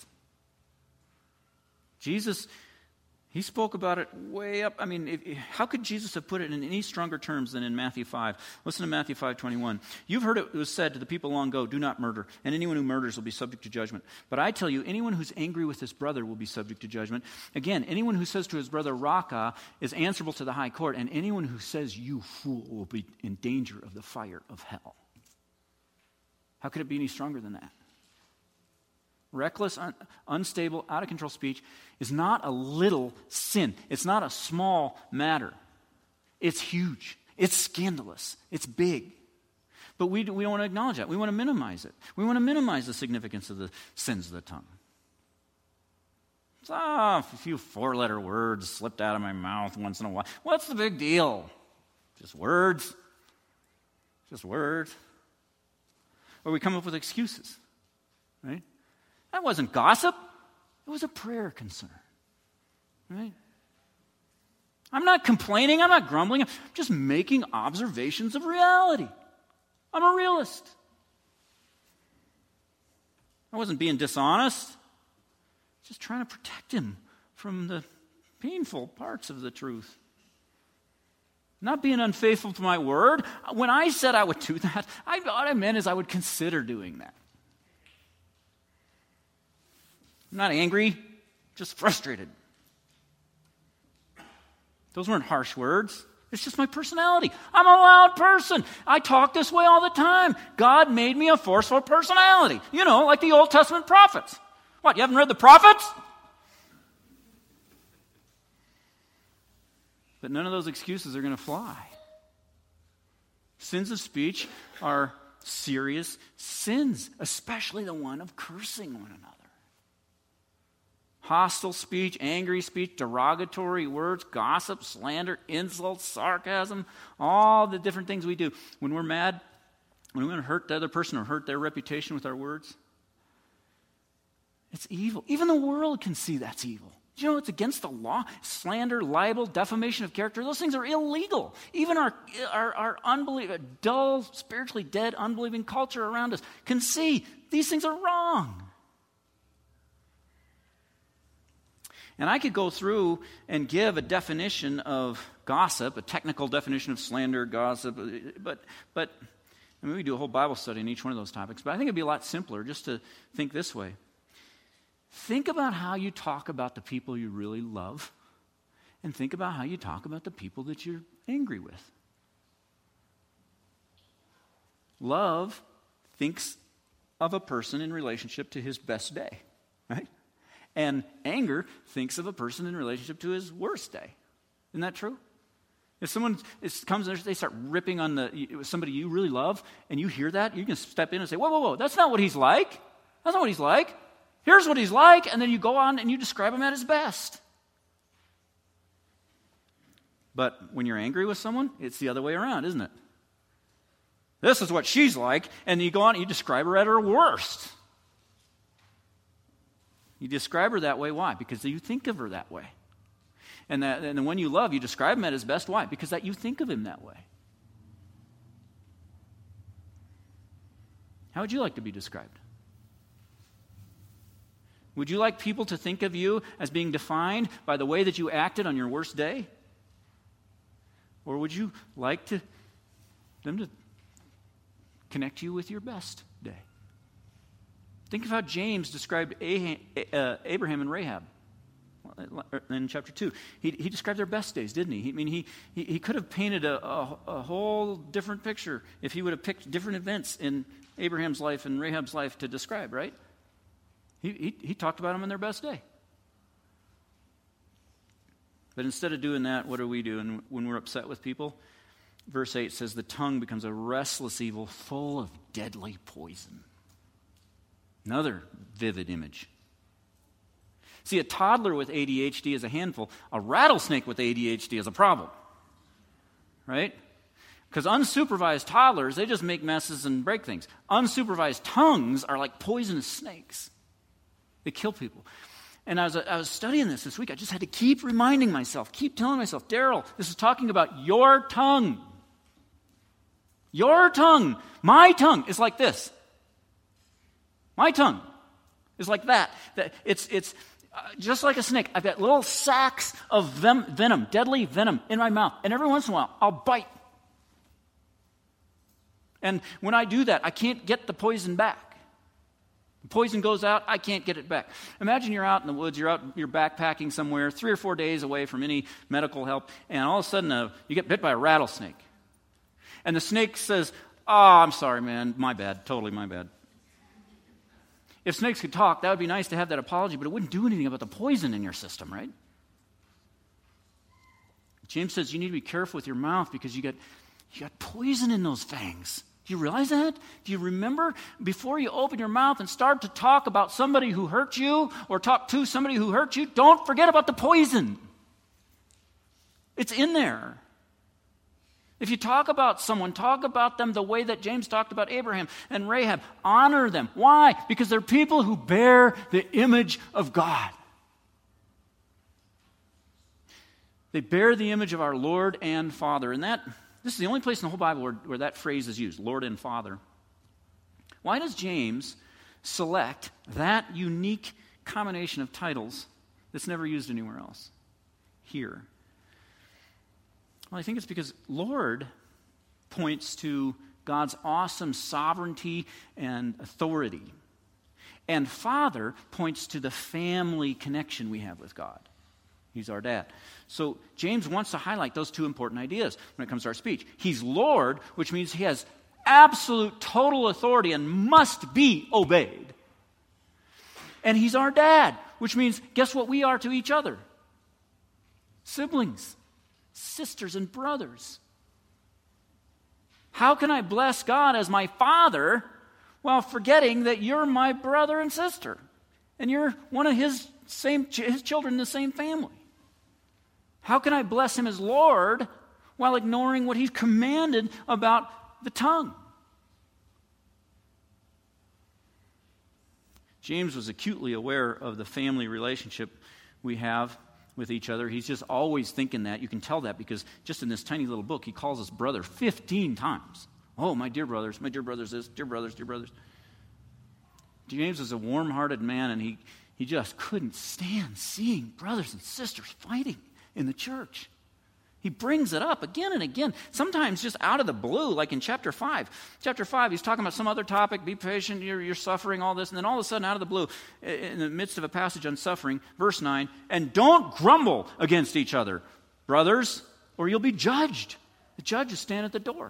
Speaker 2: Jesus, he spoke about it way up. I mean, if, how could Jesus have put it in any stronger terms than in Matthew five? Listen to Matthew five twenty-one. You've heard it was said to the people long ago, do not murder, and anyone who murders will be subject to judgment. But I tell you, anyone who's angry with his brother will be subject to judgment. Again, anyone who says to his brother, Raka, is answerable to the high court, and anyone who says, you fool, will be in danger of the fire of hell. How could it be any stronger than that? Reckless, un- unstable, out of control speech is not a little sin. It's not a small matter. It's huge. It's scandalous. It's big. But we, we don't want to acknowledge that. We want to minimize it. We want to minimize the significance of the sins of the tongue. It's, ah, a few four-letter words slipped out of my mouth once in a while. What's the big deal? Just words. Just words. Or we come up with excuses, right? That wasn't gossip. It was a prayer concern, right? I'm not complaining. I'm not grumbling. I'm just making observations of reality. I'm a realist. I wasn't being dishonest. Just trying to protect him from the painful parts of the truth. Not being unfaithful to my word. When I said I would do that, I, what I meant is I would consider doing that. I'm not angry, just frustrated. Those weren't harsh words. It's just my personality. I'm a loud person. I talk this way all the time. God made me a forceful personality. You know, like the Old Testament prophets. What, you haven't read the prophets? But none of those excuses are going to fly. Sins of speech are serious sins, especially the one of cursing one another. Hostile speech, angry speech, derogatory words, gossip, slander, insults, sarcasm, all the different things we do. When we're mad, when we want to hurt the other person or hurt their reputation with our words, it's evil. Even the world can see that's evil. Do you know it's against the law? Slander, libel, defamation of character, those things are illegal. Even our, our, our unbelieving, dull, spiritually dead, unbelieving culture around us can see these things are wrong. And I could go through and give a definition of gossip, a technical definition of slander, gossip, but but I mean, we do a whole Bible study on each one of those topics, but I think it'd be a lot simpler just to think this way. Think about how you talk about the people you really love, and think about how you talk about the people that you're angry with. Love thinks of a person in relationship to his best day, right? And anger thinks of a person in relationship to his worst day. Isn't that true? If someone is, comes and they start ripping on the somebody you really love, and you hear that, you can step in and say, whoa, whoa, whoa, that's not what he's like. That's not what he's like. Here's what he's like, and then you go on and you describe him at his best. But when you're angry with someone, it's the other way around, isn't it? This is what she's like, and you go on and you describe her at her worst. You describe her that way, why? Because you think of her that way. And that, and the one you love, you describe him at his best, why? Because that you think of him that way. How would you like to be described? Would you like people to think of you as being defined by the way that you acted on your worst day? Or would you like to, them to connect you with your best day? Think of how James described Abraham and Rahab in chapter two. He, he described their best days, didn't he? I mean, he, he, he could have painted a, a, a whole different picture if he would have picked different events in Abraham's life and Rahab's life to describe, right? He, he, he talked about them in their best day. But instead of doing that, what do we do and when we're upset with people? Verse eight says, the tongue becomes a restless evil full of deadly poison. Another vivid image. See, a toddler with A D H D is a handful. A rattlesnake with A D H D is a problem. Right? Because unsupervised toddlers, they just make messes and break things. Unsupervised tongues are like poisonous snakes. They kill people. And as I was studying this this week, I just had to keep reminding myself, keep telling myself, Daryl, this is talking about your tongue. Your tongue. My tongue is like this. My tongue is like that. It's, it's uh, just like a snake. I've got little sacs of ven- venom, deadly venom in my mouth. And every once in a while, I'll bite. And when I do that, I can't get the poison back. The poison goes out, I can't get it back. Imagine you're out in the woods, you're out, you're backpacking somewhere, three or four days away from any medical help, and all of a sudden uh, you get bit by a rattlesnake. And the snake says, oh, I'm sorry, man, my bad, totally my bad. If snakes could talk, that would be nice to have that apology, but it wouldn't do anything about the poison in your system, right? James says you need to be careful with your mouth because you got, you got poison in those fangs. Do you realize that? Do you remember before you open your mouth and start to talk about somebody who hurt you or talk to somebody who hurt you, don't forget about the poison. It's in there. If you talk about someone, talk about them the way that James talked about Abraham and Rahab. Honor them. Why? Because they're people who bear the image of God. They bear the image of our Lord and Father. And that, this is the only place in the whole Bible where, where that phrase is used, Lord and Father. Why does James select that unique combination of titles that's never used anywhere else here? Well, I think it's because Lord points to God's awesome sovereignty and authority. And Father points to the family connection we have with God. He's our dad. So James wants to highlight those two important ideas when it comes to our speech. He's Lord, which means he has absolute total authority and must be obeyed. And he's our dad, which means guess what we are to each other? Siblings. Sisters and brothers. How can I bless God as my father while forgetting that you're my brother and sister and you're one of his same his children in the same family? How can I bless him as Lord while ignoring what he's commanded about the tongue? James was acutely aware of the family relationship we have with each other. He's just always thinking that. You can tell that because just in this tiny little book, he calls us brother fifteen times. Oh, my dear brothers, my dear brothers this, dear brothers, dear brothers. James was a warm-hearted man, and he, he just couldn't stand seeing brothers and sisters fighting in the church. He brings it up again and again, sometimes just out of the blue, like in chapter five. Chapter five, he's talking about some other topic, be patient, you're, you're suffering, all this, and then all of a sudden, out of the blue, in the midst of a passage on suffering, verse nine, and don't grumble against each other, brothers, or you'll be judged. The judge is standing at the door.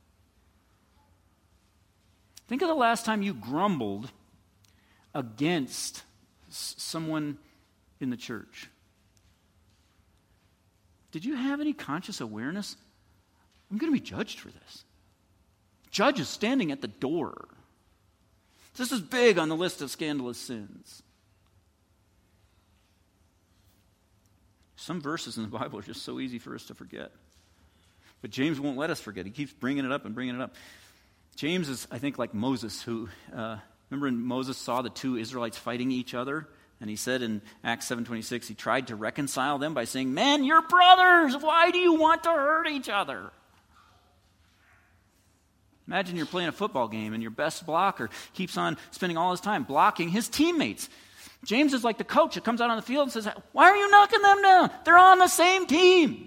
Speaker 2: Think of the last time you grumbled against someone in the church. Did you have any conscious awareness? I'm going to be judged for this. Judge is standing at the door. This is big on the list of scandalous sins. Some verses in the Bible are just so easy for us to forget. But James won't let us forget. He keeps bringing it up and bringing it up. James is, I think, like Moses, who, uh, remember when Moses saw the two Israelites fighting each other? And he said in Acts seven twenty-six, he tried to reconcile them by saying, man, you're brothers. Why do you want to hurt each other? Imagine you're playing a football game and your best blocker keeps on spending all his time blocking his teammates. James is like the coach that comes out on the field and says, why are you knocking them down? They're on the same team.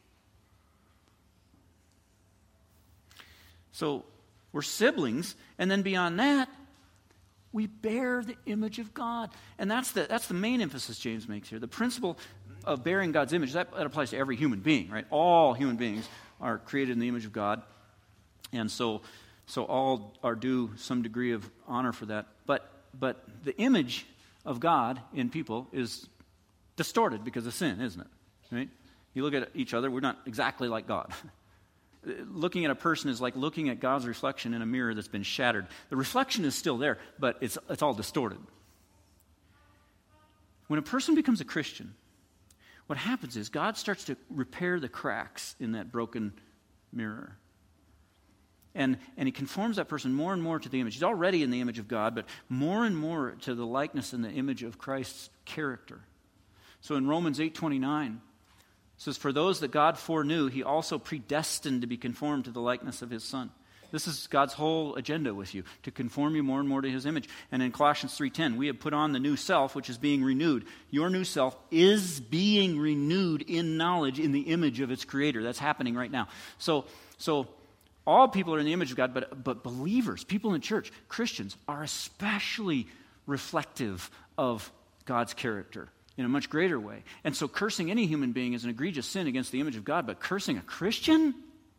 Speaker 2: So we're siblings, and then beyond that, we bear the image of God. And that's the, that's the main emphasis James makes here. The principle of bearing God's image, that, that applies to every human being, right? All human beings are created in the image of God. And so so all are due some degree of honor for that. But but the image of God in people is distorted because of sin, isn't it? Right? You look at each other, we're not exactly like God. Looking at a person is like looking at God's reflection in a mirror that's been shattered. The reflection is still there, but it's it's all distorted. When a person becomes a Christian, what happens is God starts to repair the cracks in that broken mirror. And, and he conforms that person more and more to the image. He's already in the image of God, but more and more to the likeness and the image of Christ's character. So in Romans eight twenty-nine, it says, for those that God foreknew, he also predestined to be conformed to the likeness of his Son. This is God's whole agenda with you, to conform you more and more to his image. And in Colossians three ten, we have put on the new self, which is being renewed. Your new self is being renewed in knowledge in the image of its creator. That's happening right now. So, so all people are in the image of God, but, but believers, people in the church, Christians, are especially reflective of God's character in a much greater way. And so cursing any human being is an egregious sin against the image of God, but cursing a Christian?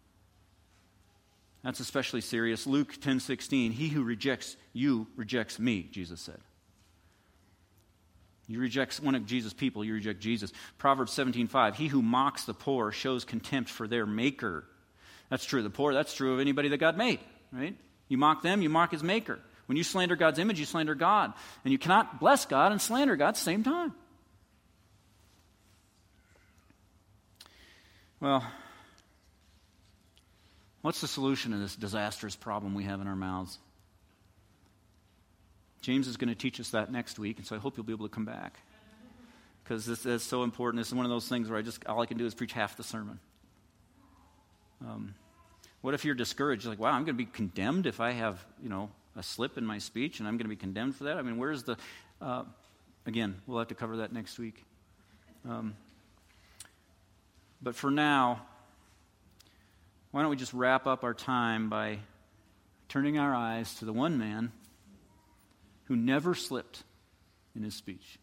Speaker 2: That's especially serious. Luke ten sixteen, he who rejects you rejects me, Jesus said. You reject one of Jesus' people, you reject Jesus. Proverbs seventeen five, he who mocks the poor shows contempt for their maker. That's true of the poor, that's true of anybody that God made, right? You mock them, you mock his maker. When you slander God's image, you slander God. And you cannot bless God and slander God at the same time. Well, what's the solution to this disastrous problem we have in our mouths? James is going to teach us that next week, and so I hope you'll be able to come back. Because this is so important. This is one of those things where I just all I can do is preach half the sermon. Um, what if you're discouraged? Like, wow, I'm going to be condemned if I have, you know, a slip in my speech, and I'm going to be condemned for that? I mean, where's the... Uh, again, we'll have to cover that next week. Um, but for now, why don't we just wrap up our time by turning our eyes to the one man who never slipped in his speech,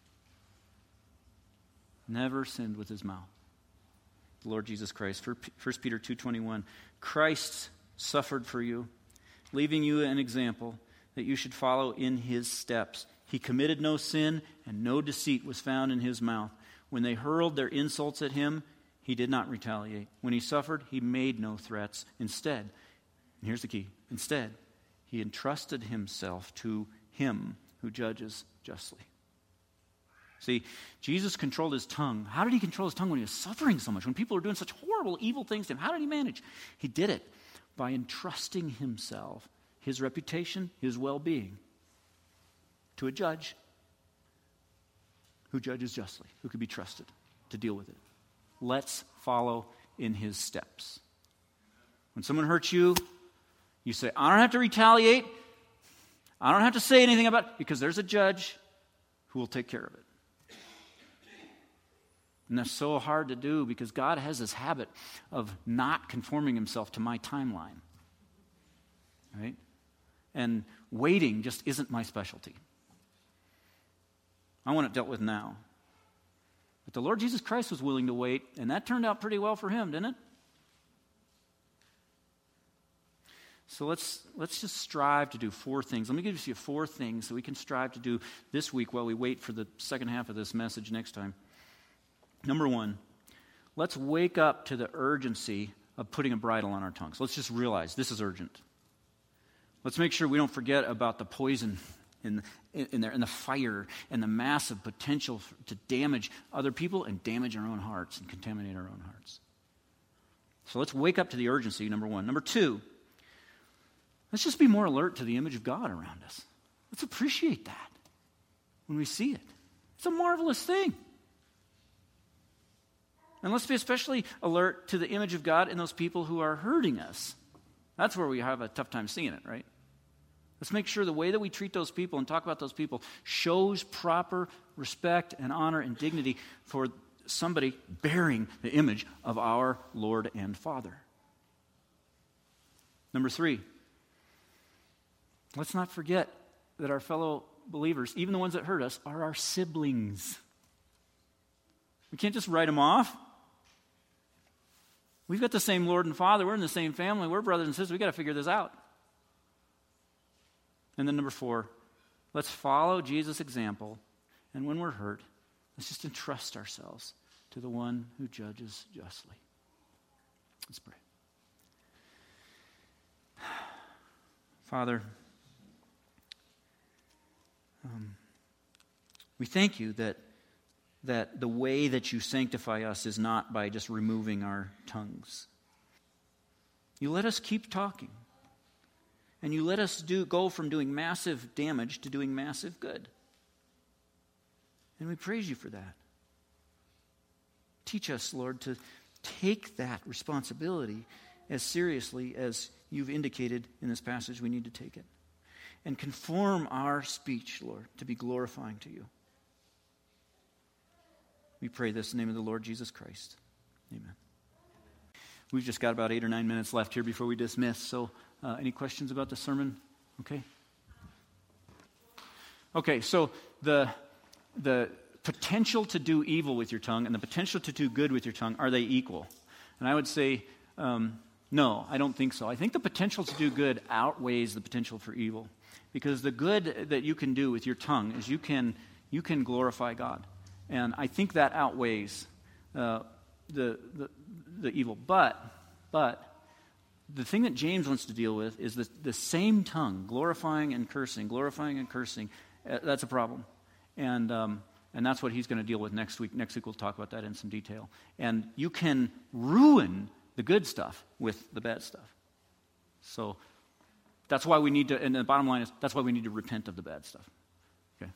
Speaker 2: never sinned with his mouth, the Lord Jesus Christ. First Peter two twenty-one, Christ suffered for you, leaving you an example that you should follow in his steps. He committed no sin, and no deceit was found in his mouth. When they hurled their insults at him, he did not retaliate. When he suffered, he made no threats. Instead, and here's the key, instead, he entrusted himself to him who judges justly. See, Jesus controlled his tongue. How did he control his tongue when he was suffering so much? When people were doing such horrible, evil things to him, how did he manage? He did it by entrusting himself, his reputation, his well-being, to a judge who judges justly, who could be trusted to deal with it. Let's follow in his steps. When someone hurts you, you say, I don't have to retaliate. I don't have to say anything about it, because there's a judge who will take care of it. And that's so hard to do because God has this habit of not conforming himself to my timeline. Right? And waiting just isn't my specialty. I want it dealt with now. But the Lord Jesus Christ was willing to wait, and that turned out pretty well for him, didn't it? So let's let's just strive to do four things. Let me give you four things that we can strive to do this week while we wait for the second half of this message next time. Number one, let's wake up to the urgency of putting a bridle on our tongues. Let's just realize this is urgent. Let's make sure we don't forget about the poison in, in there, and the fire, and the massive potential to damage other people and damage our own hearts and contaminate our own hearts. So let's wake up to the urgency, number one. Number two, let's just be more alert to the image of God around us. Let's appreciate that when we see it. It's a marvelous thing. And let's be especially alert to the image of God in those people who are hurting us. That's where we have a tough time seeing it, right? Let's make sure the way that we treat those people and talk about those people shows proper respect and honor and dignity for somebody bearing the image of our Lord and Father. Number three, let's not forget that our fellow believers, even the ones that hurt us, are our siblings. We can't just write them off. We've got the same Lord and Father. We're in the same family. We're brothers and sisters. We've got to figure this out. And then number four, let's follow Jesus' example. And when we're hurt, let's just entrust ourselves to the one who judges justly. Let's pray. Father, um, we thank you that that the way that you sanctify us is not by just removing our tongues. You let us keep talking. And you let us do go from doing massive damage to doing massive good. And we praise you for that. Teach us, Lord, to take that responsibility as seriously as you've indicated in this passage we need to take it. And conform our speech, Lord, to be glorifying to you. We pray this in the name of the Lord Jesus Christ. Amen. We've just got about eight or nine minutes left here before we dismiss. So uh, any questions about the sermon? Okay. Okay, so the the potential to do evil with your tongue and the potential to do good with your tongue, are they equal? And I would say, um, no, I don't think so. I think the potential to do good outweighs the potential for evil. Because the good that you can do with your tongue is you can you can glorify God. And I think that outweighs uh, the, the the evil. But, but, the thing that James wants to deal with is the, the same tongue, glorifying and cursing, glorifying and cursing. Uh, that's a problem. And um, and that's what he's going to deal with next week. Next week we'll talk about that in some detail. And you can ruin the good stuff with the bad stuff. So that's why we need to, and the bottom line is, that's why we need to repent of the bad stuff. Okay.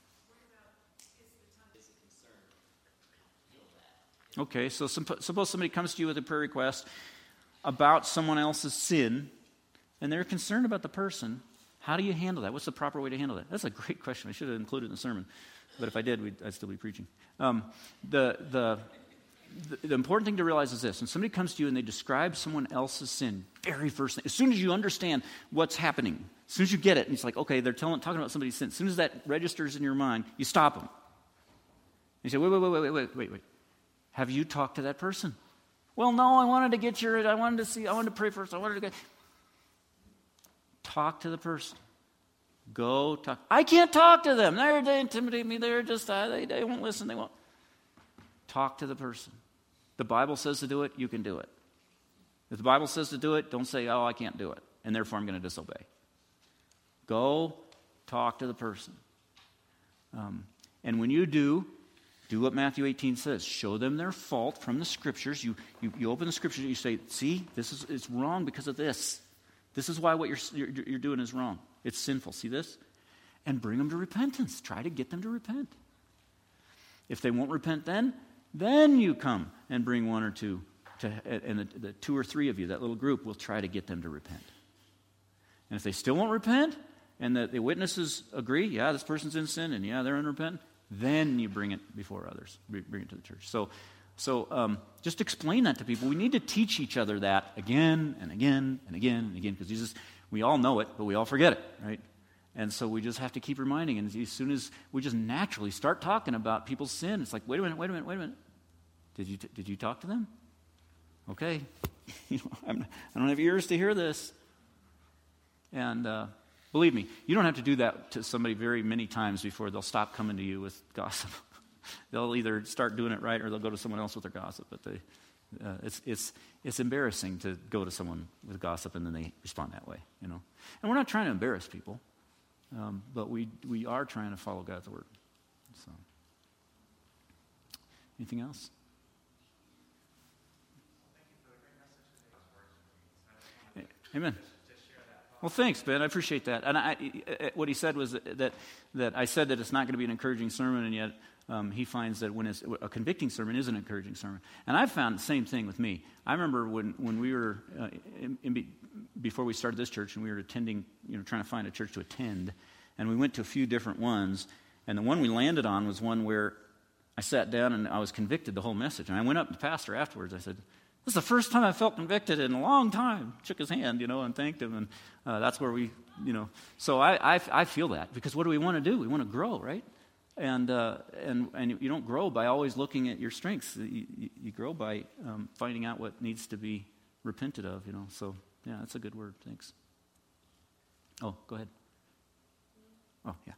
Speaker 2: Okay, so some, suppose somebody comes to you with a prayer request about someone else's sin, and they're concerned about the person. How do you handle that? What's the proper way to handle that? That's a great question. I should have included it in the sermon. But if I did, we'd, I'd still be preaching. Um, the, the, the, the important thing to realize is this. When somebody comes to you and they describe someone else's sin, very first thing, as soon as you understand what's happening, as soon as you get it, and it's like, okay, they're telling, talking about somebody's sin, as soon as that registers in your mind, you stop them. You say, wait, wait, wait, wait, wait, wait, wait. Have you talked to that person? Well, no, I wanted to get your, I wanted to see, I wanted to pray first, I wanted to get... Talk to the person. Go talk. I can't talk to them. They're, they intimidate me. They're just, uh, they, they won't listen. They won't. Talk to the person. The Bible says to do it, you can do it. If the Bible says to do it, don't say, oh, I can't do it, and therefore I'm going to disobey. Go talk to the person. Um, and when you do, do what Matthew eighteen says. Show them their fault from the Scriptures. You, you, you open the Scriptures and you say, see, this is it's wrong because of this. This is why what you're, you're, you're doing is wrong. It's sinful. See this? And bring them to repentance. Try to get them to repent. If they won't repent then, then you come and bring one or two. To, and the, the two or three of you, that little group, will try to get them to repent. And if they still won't repent, and the, the witnesses agree, yeah, this person's in sin, and yeah, they're unrepentant, then you bring it before others. Bring it to the church. So So um, just explain that to people. We need to teach each other that again and again and again and again, because Jesus, we all know it, but we all forget it, right? And so we just have to keep reminding. And as soon as we just naturally start talking about people's sin, it's like, wait a minute, wait a minute, wait a minute. Did you t- did you talk to them? Okay, you know, I'm, I don't have ears to hear this. And uh, believe me, you don't have to do that to somebody very many times before they'll stop coming to you with gossip. They'll either start doing it right or they'll go to someone else with their gossip. But they, uh, it's it's it's embarrassing to go to someone with gossip and then they respond that way, you know. And we're not trying to embarrass people, um, but we we are trying to follow God's word. So, anything else? Amen. Well, thanks, Ben. I appreciate that. And I, I, what he said was that that I said that it's not going to be an encouraging sermon, and yet um, he finds that when it's a convicting sermon is an encouraging sermon. And I've found the same thing with me. I remember when, when we were, uh, in, in be, before we started this church, and we were attending, you know, trying to find a church to attend, and we went to a few different ones, and the one we landed on was one where I sat down and I was convicted the whole message. And I went up to the pastor afterwards. I said, this is the first time I felt convicted in a long time. Shook his hand, you know, and thanked him. And uh, that's where we, you know. So I, I, I feel that, because what do we want to do? We want to grow, right? And uh, and and you don't grow by always looking at your strengths. You, you, you grow by um, finding out what needs to be repented of, you know. So, yeah, that's a good word. Thanks. Oh, go ahead. Oh, yeah.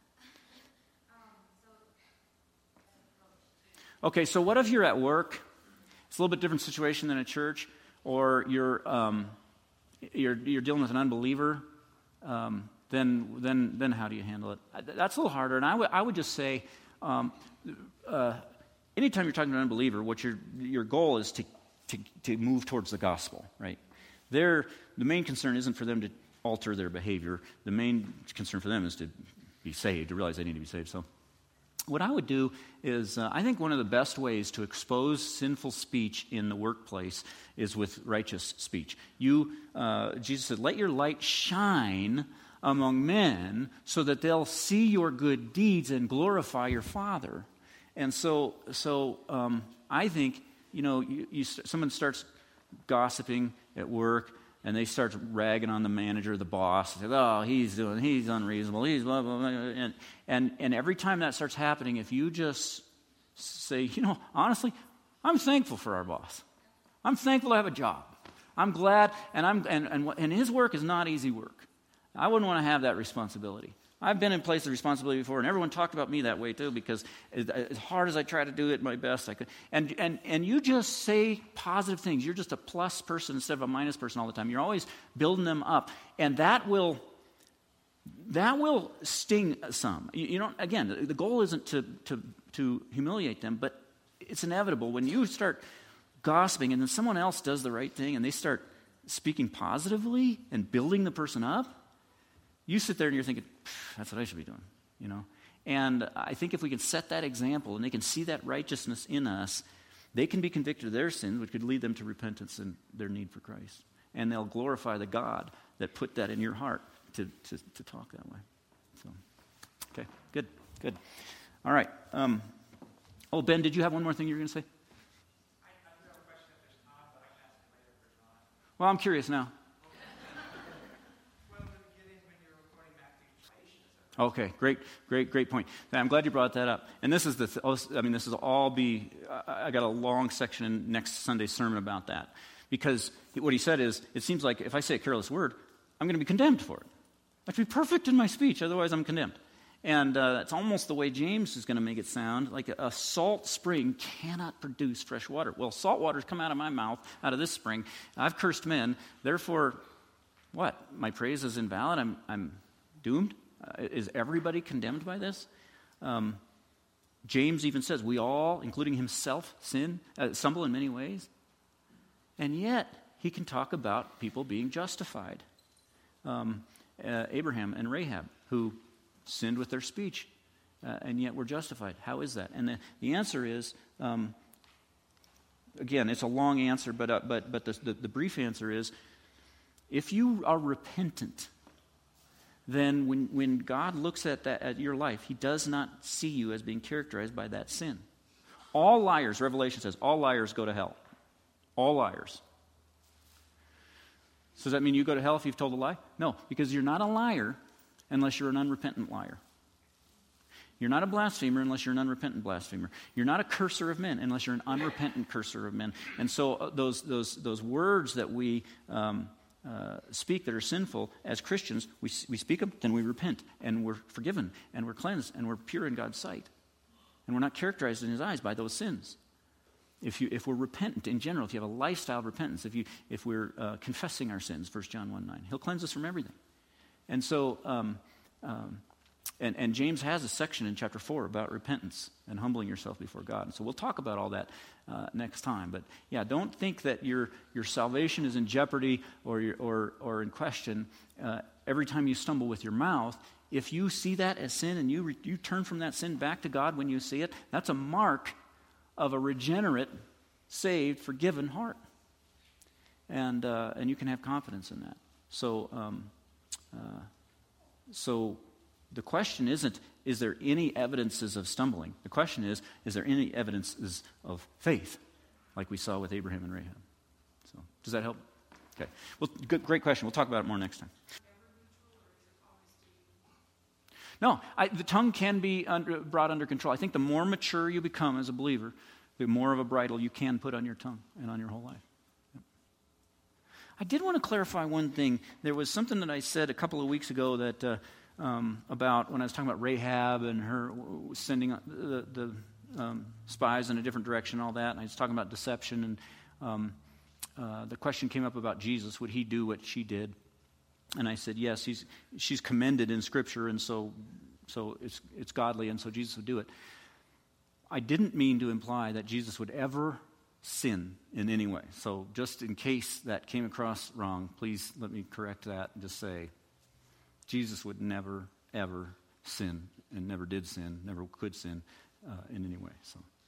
Speaker 2: Okay, so what if you're at work? It's a little bit different situation than a church, or you're um, you're you're dealing with an unbeliever. Um, then then then how do you handle it? That's a little harder. And I would I would just say, um, uh, anytime you're talking to an unbeliever, what your your goal is to to to move towards the gospel, right? They're, the main concern isn't for them to alter their behavior. The main concern for them is to be saved, to realize they need to be saved. So what I would do is, uh, I think one of the best ways to expose sinful speech in the workplace is with righteous speech. You, uh, Jesus said, let your light shine among men so that they'll see your good deeds and glorify your Father. And so, so um, I think, you know, you, you, someone starts gossiping at work, and they start ragging on the manager, the boss. They say, oh, he's doing, he's unreasonable, he's blah, blah, blah. And, and, and every time that starts happening, if you just say, you know, honestly, I'm thankful for our boss. I'm thankful to have a job. I'm glad, and, I'm, and, and, and his work is not easy work. I wouldn't want to have that responsibility. I've been in places of responsibility before, and everyone talked about me that way too, because as hard as I try to do it my best, I could. And, and, and you just say positive things. You're just a plus person instead of a minus person all the time. You're always building them up. And that will, that will sting some. You, you know, again, the goal isn't to, to, to humiliate them, but it's inevitable. When you start gossiping and then someone else does the right thing and they start speaking positively and building the person up, you sit there and you're thinking, that's what I should be doing, you know. And I think if we can set that example and they can see that righteousness in us, they can be convicted of their sins, which could lead them to repentance and their need for Christ. And they'll glorify the God that put that in your heart to, to, to talk that way. So, okay, good, good. All right. Um, oh, Ben, did you have one more thing you were going to say?
Speaker 3: I, I do have a question if there's time, but I can ask it later if there's not.
Speaker 2: Well, I'm curious now. Okay, great, great, great point. I'm glad you brought that up. And this is the, th- I mean, this is all be, I, I got a long section in next Sunday's sermon about that. Because what he said is, it seems like if I say a careless word, I'm going to be condemned for it. I have to be perfect in my speech, otherwise I'm condemned. And uh, it's almost the way James is going to make it sound, like a, a salt spring cannot produce fresh water. Well, salt water's come out of my mouth, out of this spring. I've cursed men, therefore, what? My praise is invalid? I'm, I'm doomed? Uh, is everybody condemned by this? Um, James even says, we all, including himself, sin, uh, stumble in many ways. And yet, he can talk about people being justified. Um, uh, Abraham and Rahab, who sinned with their speech, uh, and yet were justified. How is that? And the, the answer is, um, again, it's a long answer, but, uh, but, but the, the, the brief answer is, if you are repentant, then when, when God looks at that at your life, he does not see you as being characterized by that sin. All liars, Revelation says, all liars go to hell. All liars. So does that mean you go to hell if you've told a lie? No, because you're not a liar unless you're an unrepentant liar. You're not a blasphemer unless you're an unrepentant blasphemer. You're not a curser of men unless you're an unrepentant curser of men. And so uh, those those those words that we um, uh, speak that are sinful as Christians, we we speak them, then we repent, and we're forgiven, and we're cleansed, and we're pure in God's sight, and we're not characterized in His eyes by those sins. If you if we're repentant in general, if you have a lifestyle of repentance, if you if we're uh, confessing our sins, First John one nine, He'll cleanse us from everything. And so. Um, um, And, and James has a section in chapter four about repentance and humbling yourself before God. And so we'll talk about all that uh, next time. But yeah, don't think that your your salvation is in jeopardy or your, or or in question uh, every time you stumble with your mouth, if you see that as sin and you, re- you turn from that sin back to God when you see it, that's a mark of a regenerate, saved, forgiven heart. And uh, and you can have confidence in that. So, um, uh, so the question isn't, is there any evidences of stumbling? The question is, is there any evidences of faith, like we saw with Abraham and Rahab? So, does that help? Okay. Well, good, great question. We'll talk about it more next time. No, I, the tongue can be under, brought under control. I think the more mature you become as a believer, the more of a bridle you can put on your tongue and on your whole life. Yep. I did want to clarify one thing. There was something that I said a couple of weeks ago that uh, um, about when I was talking about Rahab and her sending the, the um, spies in a different direction and all that, and I was talking about deception, and um, uh, the question came up about Jesus. Would he do what she did? And I said, yes, he's, she's commended in Scripture, and so so it's it's godly, and so Jesus would do it. I didn't mean to imply that Jesus would ever sin in any way. So just in case that came across wrong, please let me correct that and just say, Jesus would never, ever sin, and never did sin, never could sin uh, in any way. So.